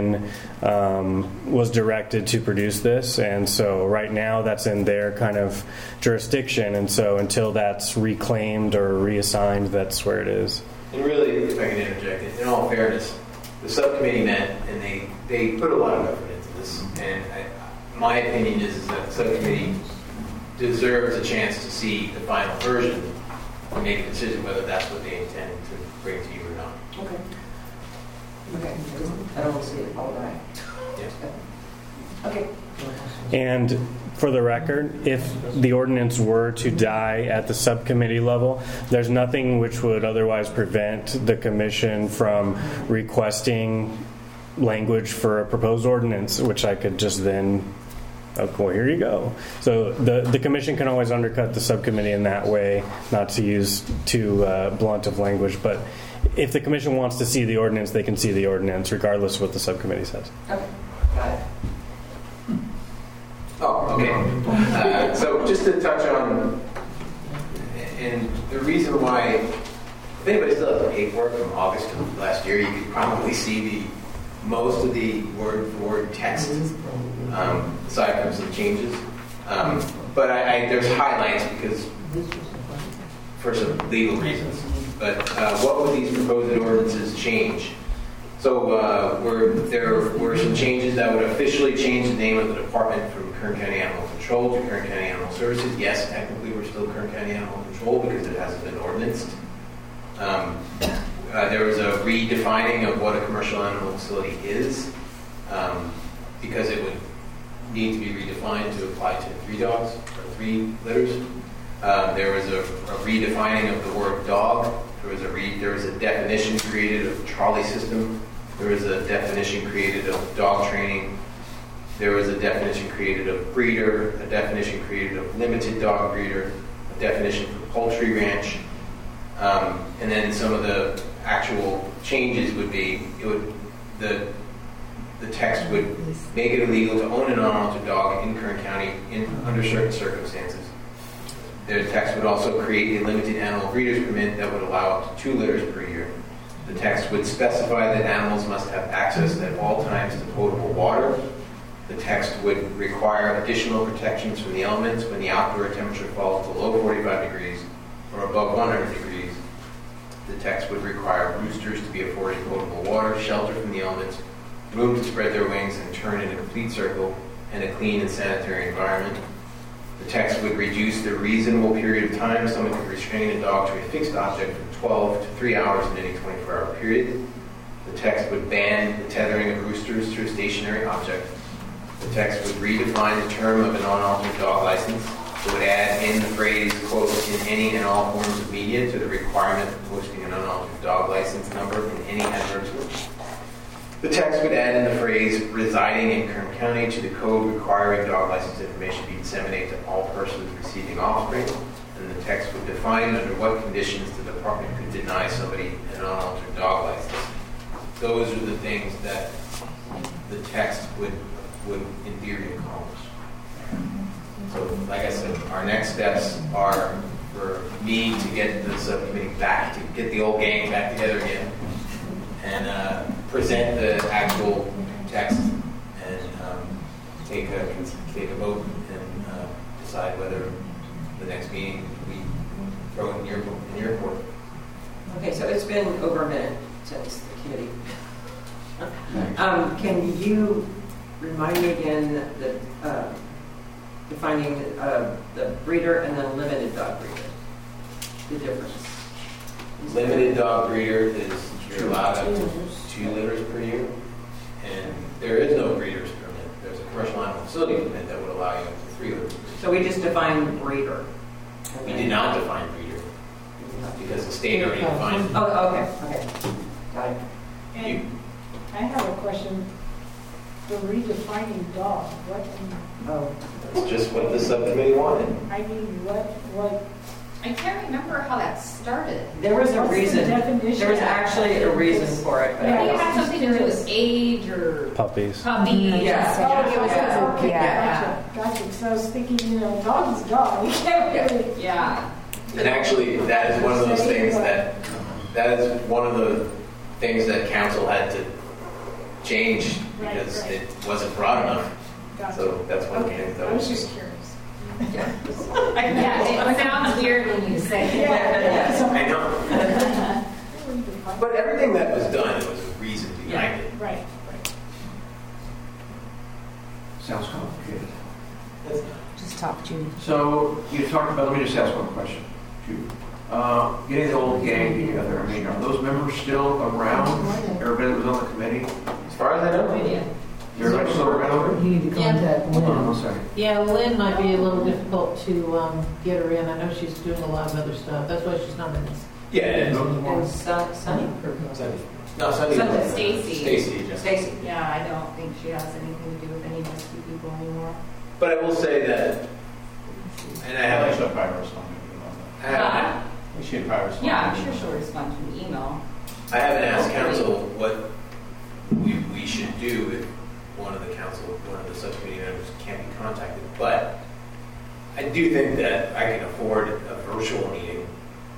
directed to produce this. And so right now that's in their kind of jurisdiction. And so until that's reclaimed or reassigned, that's where it is. And really, if I can interject, in all fairness, the subcommittee met and they put a lot of effort into this. And my opinion is that the subcommittee deserves a chance to see the final version and make a decision whether that's what they intend to bring to you or not. Okay. Okay. I don't see it all right. Yes. Okay. And for the record, if the ordinance were to die at the subcommittee level, there's nothing which would otherwise prevent the commission from requesting language for a proposed ordinance, which I could just then, well, here you go. So the commission can always undercut the subcommittee in that way, not to use too blunt of language, but if the commission wants to see the ordinance, they can see the ordinance regardless of what the subcommittee says. Okay. Got it. Oh, okay. So just to touch on, and the reason why, if anybody still has the paperwork from August of last year, you could probably see most of the word-for-word text, aside from some changes. But there's highlights because for some legal reasons. But what would these proposed ordinances change? So there were some changes that would officially change the name of the department from Kern County Animal Control to Kern County Animal Services. Yes, technically we're still Kern County Animal Control because it hasn't been ordinanced. There was a redefining of what a commercial animal facility is because it would need to be redefined to apply to 3 dogs or 3 litters. There was a redefining of the word dog. There was a definition created of trolley system. There was a definition created of dog training. There was a definition created of breeder, a definition created of limited dog breeder, a definition for poultry ranch, and then some of the actual changes would be the text would make it illegal to own an unaltered dog in Kern County under certain circumstances. The text would also create a limited animal breeder's permit that would allow up to 2 litters per year. The text would specify that animals must have access at all times to potable water. The text would require additional protections from the elements when the outdoor temperature falls below 45 degrees or above 100 degrees. The text would require roosters to be afforded potable water, shelter from the elements, room to spread their wings and turn in a complete circle, and a clean and sanitary environment. The text would reduce the reasonable period of time someone could restrain a dog to a fixed object from 12 to 3 hours in any 24-hour period. The text would ban the tethering of roosters to a stationary object. The text would redefine the term of an unaltered dog license. It would add in the phrase, quote, in any and all forms of media to the requirement of posting an unaltered dog license number in any advertisement. The text would add in the phrase, residing in Kern County to the code requiring dog license information be disseminated to all persons receiving offspring. And the text would define under what conditions the department could deny somebody an unaltered dog license. Those are the things that the text would in theory accomplish. So, like I said, our next steps are for me to get the subcommittee back, to get the old gang back together again, and present the actual text, and take a vote and decide whether the next meeting we throw it in your court. Okay, so it's been over a minute since the committee. Can you remind me again that defining the breeder and then limited dog breeder? The difference. Limited dog breeder is you're allowed up to 2 litters per year, and there is no breeder's permit. There's a commercial animal facility permit that would allow you up to 3 litters. So we just defined breeder. We did not define breeder because the state already defined. Oh, okay. Got it. And I have a question. The redefining dog, what? It's just what the subcommittee wanted. I mean, what? I can't remember how that started. There was a What's the reason. definition? There was actually a reason for it. But I I think it don't- had something to do with age or Puppies. puppies. Yeah. Oh, It was okay, yeah. gotcha. Because I was thinking, dog is dog. You can't really. Yeah. And actually, that is one of those things that is one of the things that council had to change because it wasn't broad enough. Gotcha. So that's one thing that I was was. just curious. Yeah, it sounds weird when you say it. I know. But everything that was done, there was a reason behind it. Right. Sounds complicated. Just talk, Judy. So you talked about, let me just ask one question. Getting the old gang together, I mean, are those members still around? Everybody that was on the committee? As far as I know. Everybody still around? You need to contact Hold on Lynn. one second. Yeah, Lynn might be a little difficult to get her in. I know she's doing a lot of other stuff. That's why she's not in this. Yeah, And Sunny? Sunday. No, Sunday. Sunday. Stacy. Stacy. Yeah, I don't think she has anything to do with any of those two people anymore. But I will say that, and I haven't. should probably respond to I We should probably respond. Yeah, I'm sure she'll respond to an email. I haven't asked council what we should do if one of the subcommittee members can't be contacted. But I do think that I can afford a virtual meeting.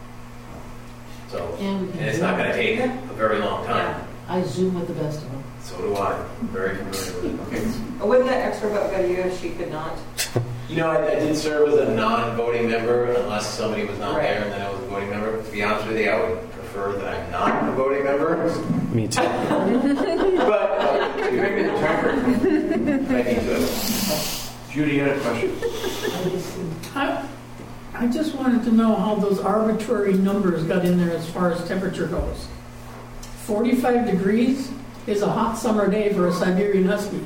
So, and it's not going to take a very long time. I Zoom with the best of them. So do I. I'm very familiar with it. Okay. Wouldn't that extra vote go to you if she could not? You know, I did serve as a non-voting member unless somebody was not there and then I was a voting member. To be honest with you, I would prefer that I'm not a voting member. Me too. But Maybe the timer. I need to. Judy, you had a question? I just wanted to know how those arbitrary numbers got in there as far as temperature goes. 45 degrees is a hot summer day for a Siberian Husky.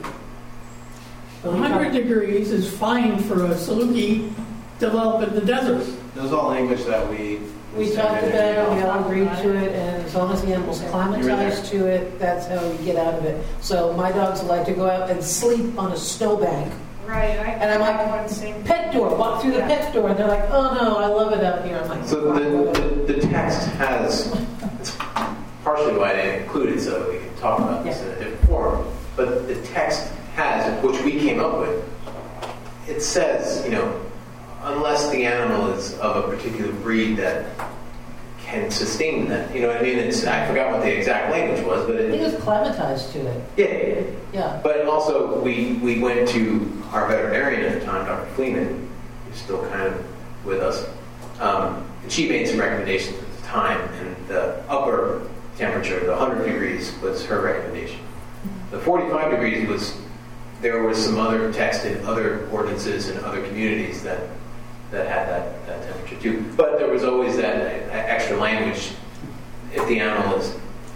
100 degrees is fine for a Saluki developed in the desert. This is all language that we talked about it, we all agreed to it, and as long as the animal's You were acclimatized to it, that's how you get out of it. So my dogs like to go out and sleep on a snowbank. Right. And I'm like, pet door, walk through the pet door, and they're like, oh no, I love it out here. I'm like, So the text has, it's partially why I didn't include it so we can talk about this in a different form, but the text has, which we came up with, it says, unless the animal is of a particular breed that can sustain that. You know what I mean? I forgot what the exact language was, but I think it was acclimatized to it. Yeah. Yeah. But also, we went to our veterinarian at the time, Dr. Fleeman, who's still kind of with us. And she made some recommendations at the time, and the upper temperature, the 100 degrees, was her recommendation. The 45 degrees there was some other text in other ordinances in other communities that had that temperature too. But there was always that extra language if the animal is,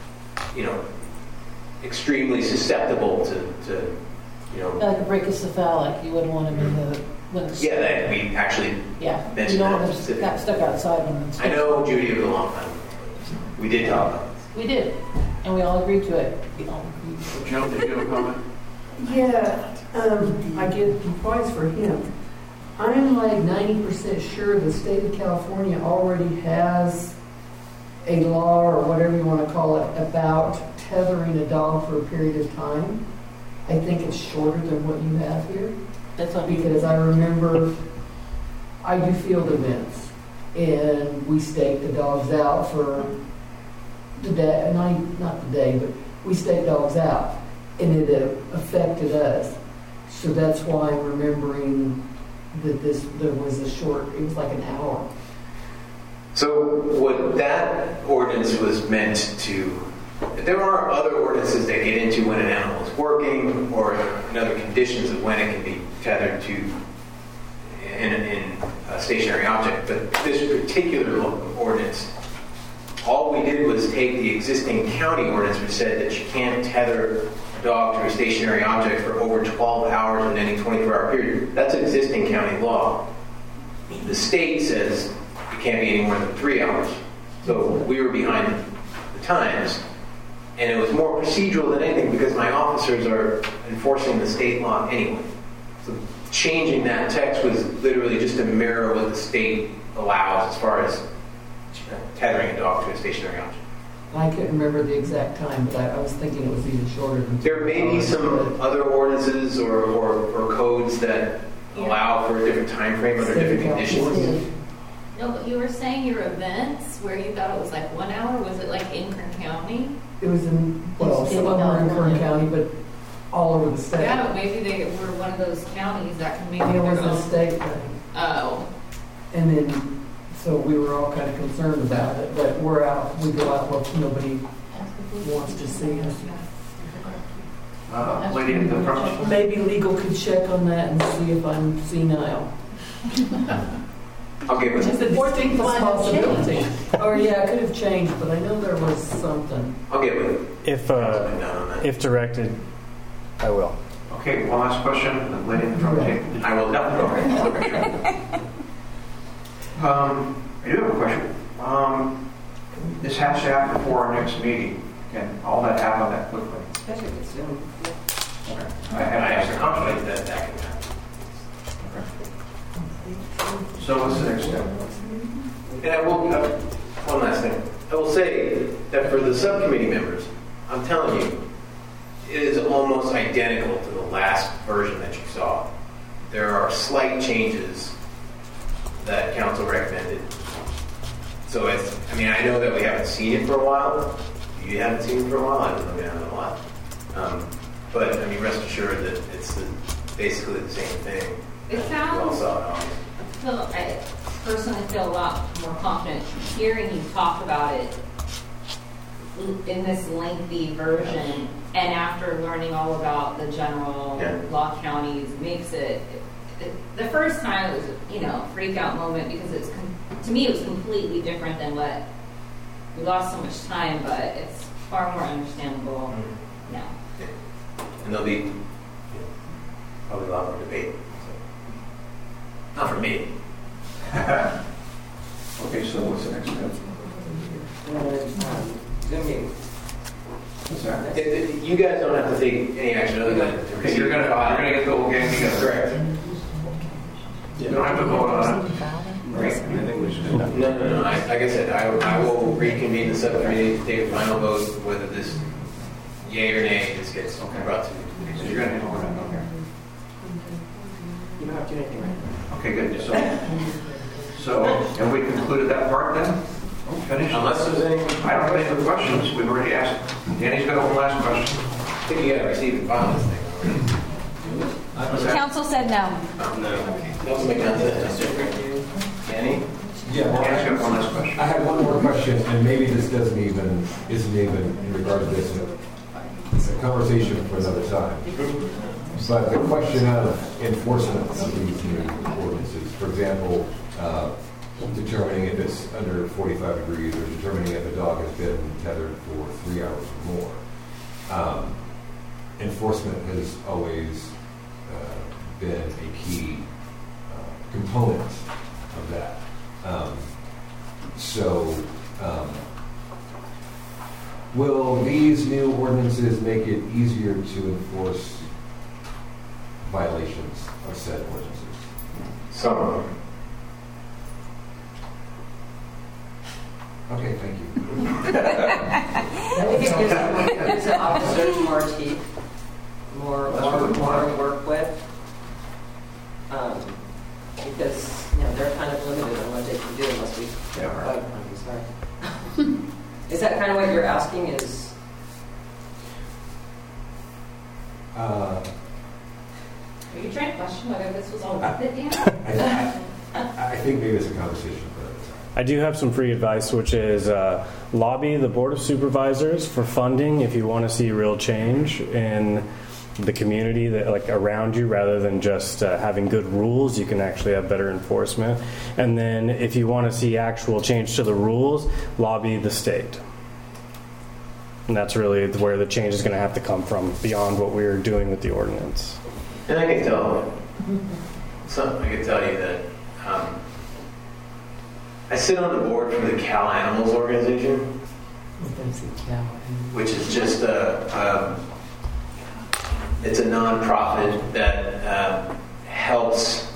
extremely susceptible to Like a brachycephalic, you wouldn't want them in the... Yeah, that we actually mentioned you don't that want them specifically. stuck outside when it's... I know, Judy, it was a long time ago. We did talk about this. We did, and we all agreed to it. We all agreed to it. Joan, did you have a comment? Yeah, I get compliance for him. I'm like 90% sure the state of California already has a law or whatever you want to call it about tethering a dog for a period of time. I think it's shorter than what you have here. Because I remember I do field events, and we stake the dogs out for the day, not the day, but we stake dogs out, and it affected us. So that's why I'm remembering that there was a short, it was like an hour. So what that ordinance was meant to, there are other ordinances that get into when an animal is working or in other conditions of when it can be tethered to in a stationary object. But this particular ordinance, all we did was take the existing county ordinance which said that you can't tether a dog to a stationary object for over 12 hours in any 24-hour period. That's existing county law. The state says it can't be any more than 3 hours. So we were behind the times. And it was more procedural than anything because my officers are enforcing the state law anyway. So changing that text was literally just to mirror what the state allows as far as tethering a dog to a stationary object. I can't remember the exact time, but I was thinking it was even shorter than There may be some other ordinances or codes that allow for a different time frame under different conditions. No, but you were saying your events where you thought it was like 1 hour. Was it like in Kern County? It was in, well, some of them were in Kern County, but all over the state. Yeah, but maybe they were one of those counties that can make It was their a own. state thing. Oh. And then, so we were all kind of concerned about it, but we go out, well, nobody wants to see us. Lady in the front. Maybe legal could check on that and see if I'm senile. I'll give Which is a distinct possibility. change. Or yeah, it could have changed, but I know there was something. I'll get with it. If directed, I will. Okay, one last question. The lady in the front table. I will not. I do have a question. This has to happen before our next meeting. Can all that happen that quickly? Especially if it's soon. Okay. I have confidence that that can happen. So what's the next step? And I will, one last thing. I will say that for the subcommittee members, I'm telling you, it is almost identical to the last version that you saw. There are slight changes that council recommended. So it's, I mean, I know that we haven't seen it for a while. You haven't seen it for a while. I don't know, a lot. But I mean, rest assured that it's basically the same thing. It You all sounds. saw it. I personally feel a lot more confident hearing you talk about it in this lengthy version, and after learning all about the general law counties, makes it. The first time it was, freak out moment because to me it was completely different than what we lost so much time, but it's far more understandable now. And there'll be probably a lot more debate. So. Not for me. Okay, so what's the next step? Zoom meeting. What's that? You guys don't have to take any action other than to Okay, receive you're gonna get the whole gang together. Correct. You don't have to vote on it. Right. I think we should. No. Like I said, I will reconvene the subcommittee to take a final vote whether this yay or nay this gets brought to me. So you're gonna handle that, okay? You don't have to do anything right now. Okay, good. So, have we concluded that part then? Finished? Unless there's any... I don't have any other questions. We've already asked. Danny's got one last question. I think you got to receive and file this thing. Council said no. No. Councilman Johnson. Danny? Yeah, well, Danny's got one last question. I have one more question, and maybe this isn't even in regard to this. It's a conversation for another time. But the question of enforcement of these new ordinances, for example, determining if it's under 45 degrees or determining if a dog has been tethered for 3 hours or more. Enforcement has always been a key component of that. Will these new ordinances make it easier to enforce violations of said ordinances? Some of them. Okay, thank you. I think it gives the officers more teeth, more to work with. Uh, Are you trying to question whether this was all worth it, Dan? I think maybe it's a conversation for another time. I do have some free advice, which is lobby the Board of Supervisors for funding if you want to see real change in the community that like around you, rather than just having good rules. You can actually have better enforcement. And then if you want to see actual change to the rules, lobby the state. And that's really where the change is going to have to come from, beyond what we're doing with the ordinance. And I can tell you that I sit on the board for the Cal Animals organization, which is just it's a nonprofit that helps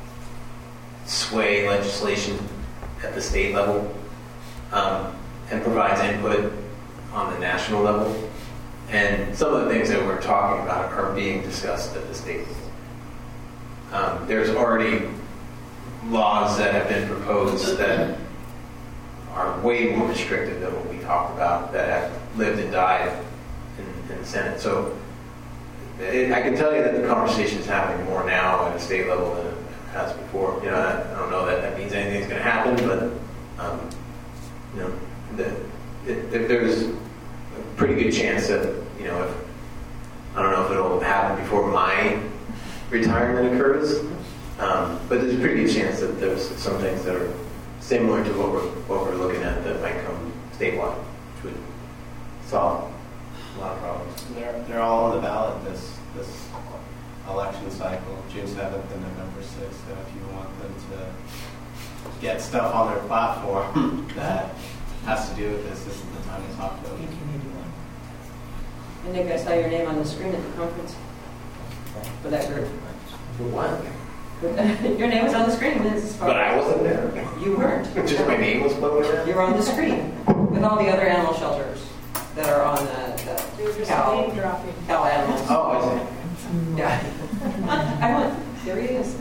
sway legislation at the state level and provides input on the national level. And some of the things that we're talking about are being discussed at the state level. There's already laws that have been proposed that are way more restrictive than what we talked about, that have lived and died in the Senate. So I can tell you that the conversation is happening more now at a state level than it has before. You know, I don't know that means anything's going to happen, but you know, there's a pretty good chance that, you know, I don't know if it'll happen before my retirement occurs, but there's a pretty good chance that there's some things that are similar to what we're looking at that might come statewide, which would solve a lot of problems. They're all on the ballot this election cycle, June 7th and November 6th. So if you want them to get stuff on their platform that has to do with this is the time to talk to them. And Nick, I saw your name on the screen at the conference for that group. For what? Your name was on the screen. But I wasn't there. You weren't. Just my name was floating around? You were on the screen with all the other animal shelters that are on the Cal Animals. Oh, I see. Yeah. I went, there he is.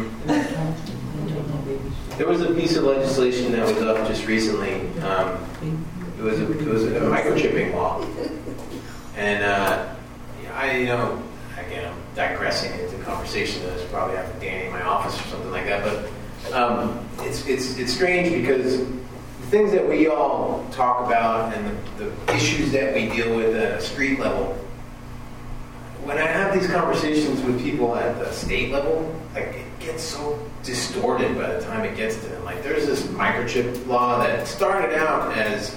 There was a piece of legislation that was up just recently. It was a microchipping law. And again, I'm digressing into conversation that I probably have with Danny in my office or something like that. But it's strange because the things that we all talk about and the issues that we deal with at a street level, when I have these conversations with people at the state level, like it gets so distorted by the time it gets to them. Like there's this microchip law that started out as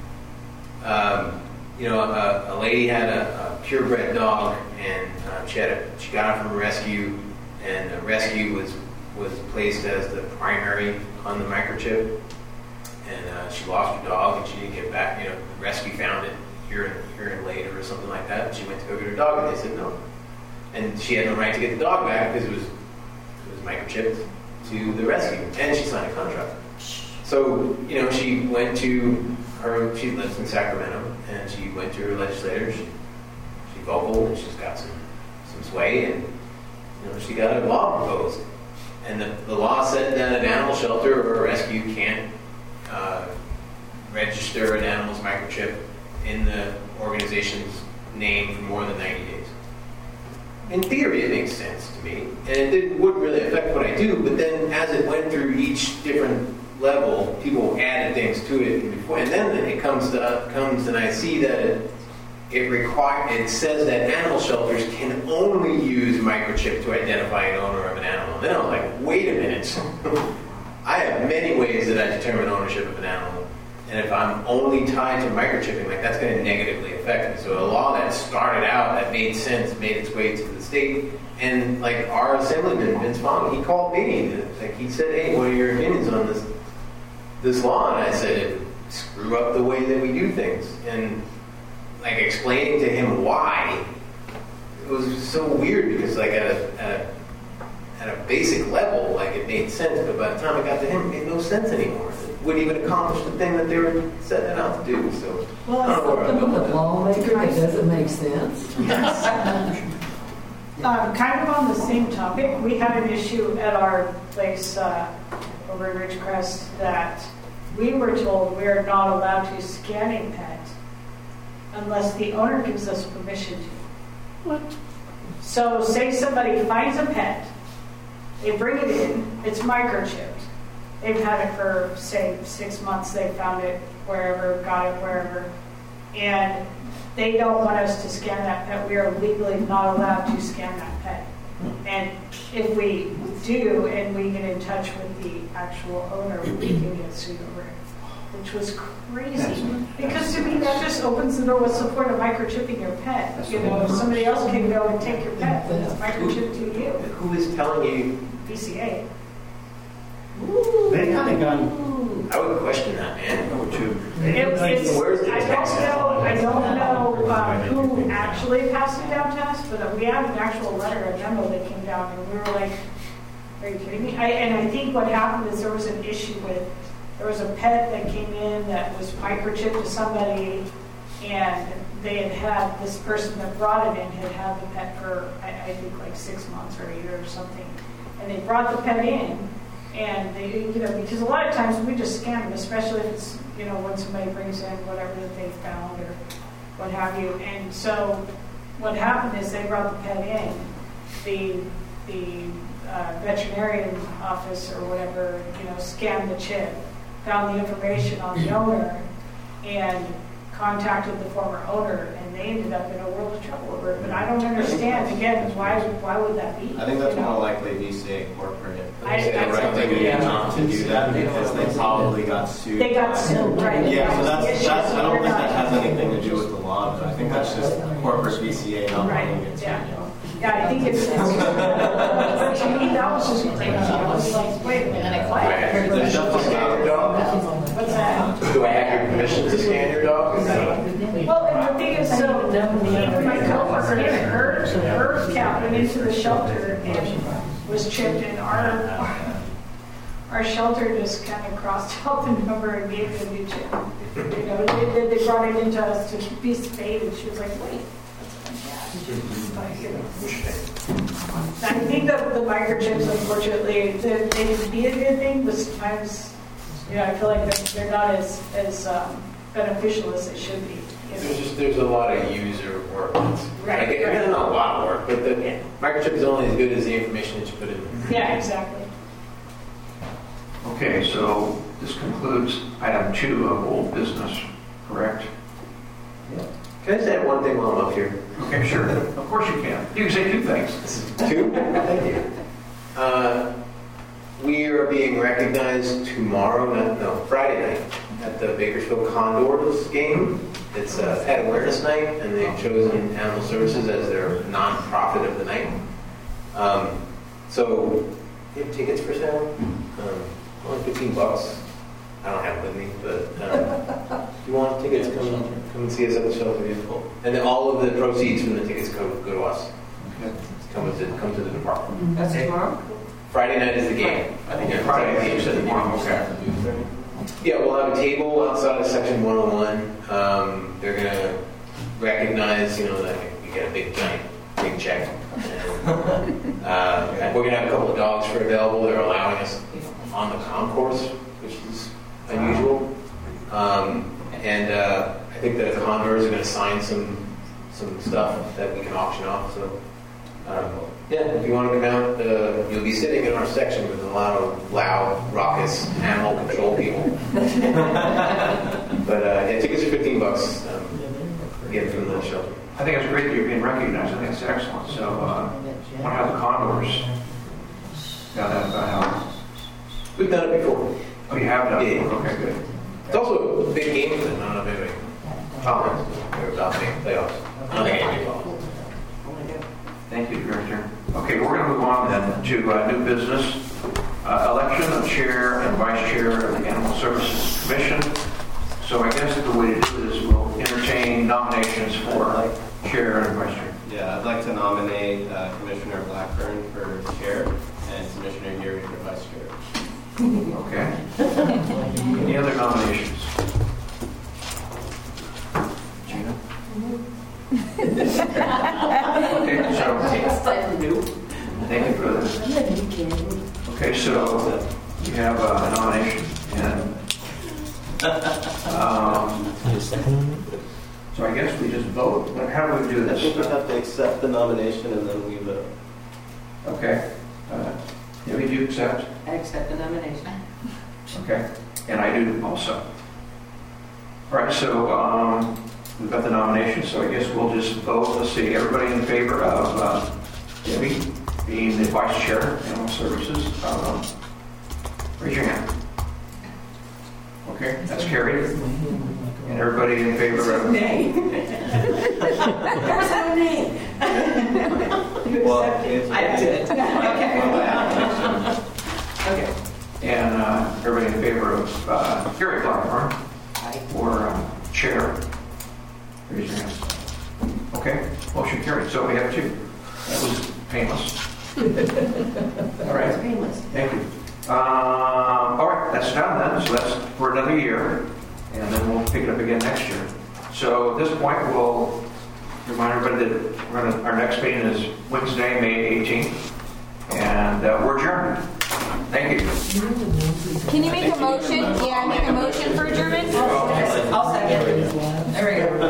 a lady had a purebred dog, and she got it from a rescue, and the rescue was placed as the primary on the microchip, and she lost her dog, and she didn't get back. You know, the rescue found it a year later or something like that, and she went to go get her dog, and they said no, and she had no right to get the dog back because it was microchipped to the rescue, and she signed a contract. So she went to she lives in Sacramento, and she went to her legislators. She vocal, and she's got some sway, and she got a law proposed. And the law said that an animal shelter or a rescue can't register an animal's microchip in the organization's name for more than 90 days. In theory, it makes sense to me, and it wouldn't really affect what I do, but then as it went through each different level, people added things to it before, and then it comes and I see that it says that animal shelters can only use microchip to identify an owner of an animal. And then I was like, wait a minute. I have many ways that I determine ownership of an animal, and if I'm only tied to microchipping, like that's going to negatively affect me. So a law that started out that made sense made its way to the state, and like our assemblyman Vince Fong, he called me, like he said, "Hey, what are your opinions on this law?" And I said, "It screw up the way that we do things." And like explaining to him why, it was just so weird because like at a basic level, like it made sense, but by the time it got to him, it made no sense anymore. It wouldn't even accomplish the thing that they were setting it out to do. So well, I don't know where I'm going with that. Lawmaker, that doesn't make sense. Kind of on the same topic, we had an issue at our place over in Ridgecrest that we were told we are not allowed to scan a pet unless the owner gives us permission to. What? So say somebody finds a pet, they bring it in, it's microchipped. They've had it for, say, 6 months, they found it wherever, got it wherever, and they don't want us to scan that pet. We are legally not allowed to scan that pet. And if we do, and we get in touch with the actual owner, we can get sued over it, which was crazy. Because to me, that just opens the door with support of microchipping your pet. If somebody else can go and take your pet, then it's microchipped to you. Who is telling you? VCA. They've kind of gone. I would question that, man. I would too. Where's the text? I don't know who actually passed it down to us, but we had an actual letter, a memo that came down, and we were like, are you kidding me? And I think what happened is there was an issue with, there was a pet that came in that was microchipped to somebody, and they had this person that brought it in had the pet for, I think, like 6 months or a year or something. And they brought the pet in, and they, because a lot of times we just scan them, especially if it's, when somebody brings in whatever that they found or what have you. And so what happened is they brought the pet in, the veterinarian office or whatever, scanned the chip, found the information on the owner, and contacted the former owner, and they ended up in a world of trouble over it. But I don't understand, again, why would that be? I think that's more likely VCA corporate. That's the right thing to do that because they probably got sued. They got sued, right? Yeah, so that's I don't think that has anything to do with the law, but I think that's just corporate VCA not wanting it. Yeah, I think it's to me, that was just crazy. I was like, wait a minute, what? What's that? Do I have your permission to scan your dog? Well, and the thing is, so my coworker, her cat went into the shelter and was chipped, and our shelter just kind of crossed out the number and gave it a new chip. They brought it into us to be spayed, and she was like, wait. I think that the microchips, unfortunately, they can be a good thing, but sometimes, I feel like they're not as beneficial as they should be. There's a lot of user work. Right. Not a lot of work, but the microchip is only as good as the information that you put in there. Yeah, exactly. Okay, so this concludes item 2 of old business, correct? Yeah. Can I just add one thing while I'm up here? Okay, sure. Of course you can. You can say 2 things. 2? Thank you. We are being recognized tomorrow, Friday night, at the Bakersfield Condors game. It's Pet Awareness Night, and they've chosen Animal Services as their non-profit of the night. So, you have tickets for sale? Only $15. I don't have it with me, but if you want tickets, come and see us at the shelter. And then all of the proceeds from the tickets go to us. Okay. Come to the department. That's tomorrow? Friday night is the game. I think Friday is the tomorrow. Okay. Yeah, we'll have a table outside of section 101. They're going to recognize, that we get a big check. And, we're going to have a couple of dogs for available. They're allowing us on the concourse, which is unusual. And I think the Condors are going to sign some stuff that we can auction off. So, if you want to come out, you'll be sitting in our section with a lot of loud, raucous animal control people. But tickets are $15. Again, from the shelter. I think it's great that you're being recognized. I think it's excellent. So, I want to have the Condors. We've done it before. Oh, you have done it? Yeah. Okay, good. It's also a big game for them. I don't know if anybody they're about to make playoffs. I don't think anybody follows. Thank you, Director. Okay, we're going to move on then to new business. Election of chair and vice chair of the Animal Services Commission. So I guess the way to do this, we'll entertain nominations for chair and vice chair. Yeah, I'd like to nominate Commissioner Blackburn for chair and Commissioner Geary for vice chair. Okay. Any other nominations? Gina? Okay, so thank you for that. Okay, so you have a nomination, and So I guess we just vote. But how do we do I think we this? have to accept the nomination and then we vote. Okay. Debbie, do you accept? I accept the nomination. Okay. And I do also. All right, so we've got the nomination, so I guess we'll just vote. Let's see, everybody in favor of Debbie being the vice chair of Animal Services, raise your hand. Okay, that's carried. And everybody in favor of... Nay. There's no nay. Well, I did. Okay. And everybody in favor of Gary Blackburn for chair. Raise your hand. Okay, motion carried. So we have two. That was painless. All right. Painless. Thank you. All right, that's done then. So that's for another year. And then we'll pick it up again next year. So at this point, we'll remind everybody that our next meeting is Wednesday, May 18th. And we're adjourned. Thank you. Can you make a motion? Yeah, make a motion for adjournment? I'll second. There we go.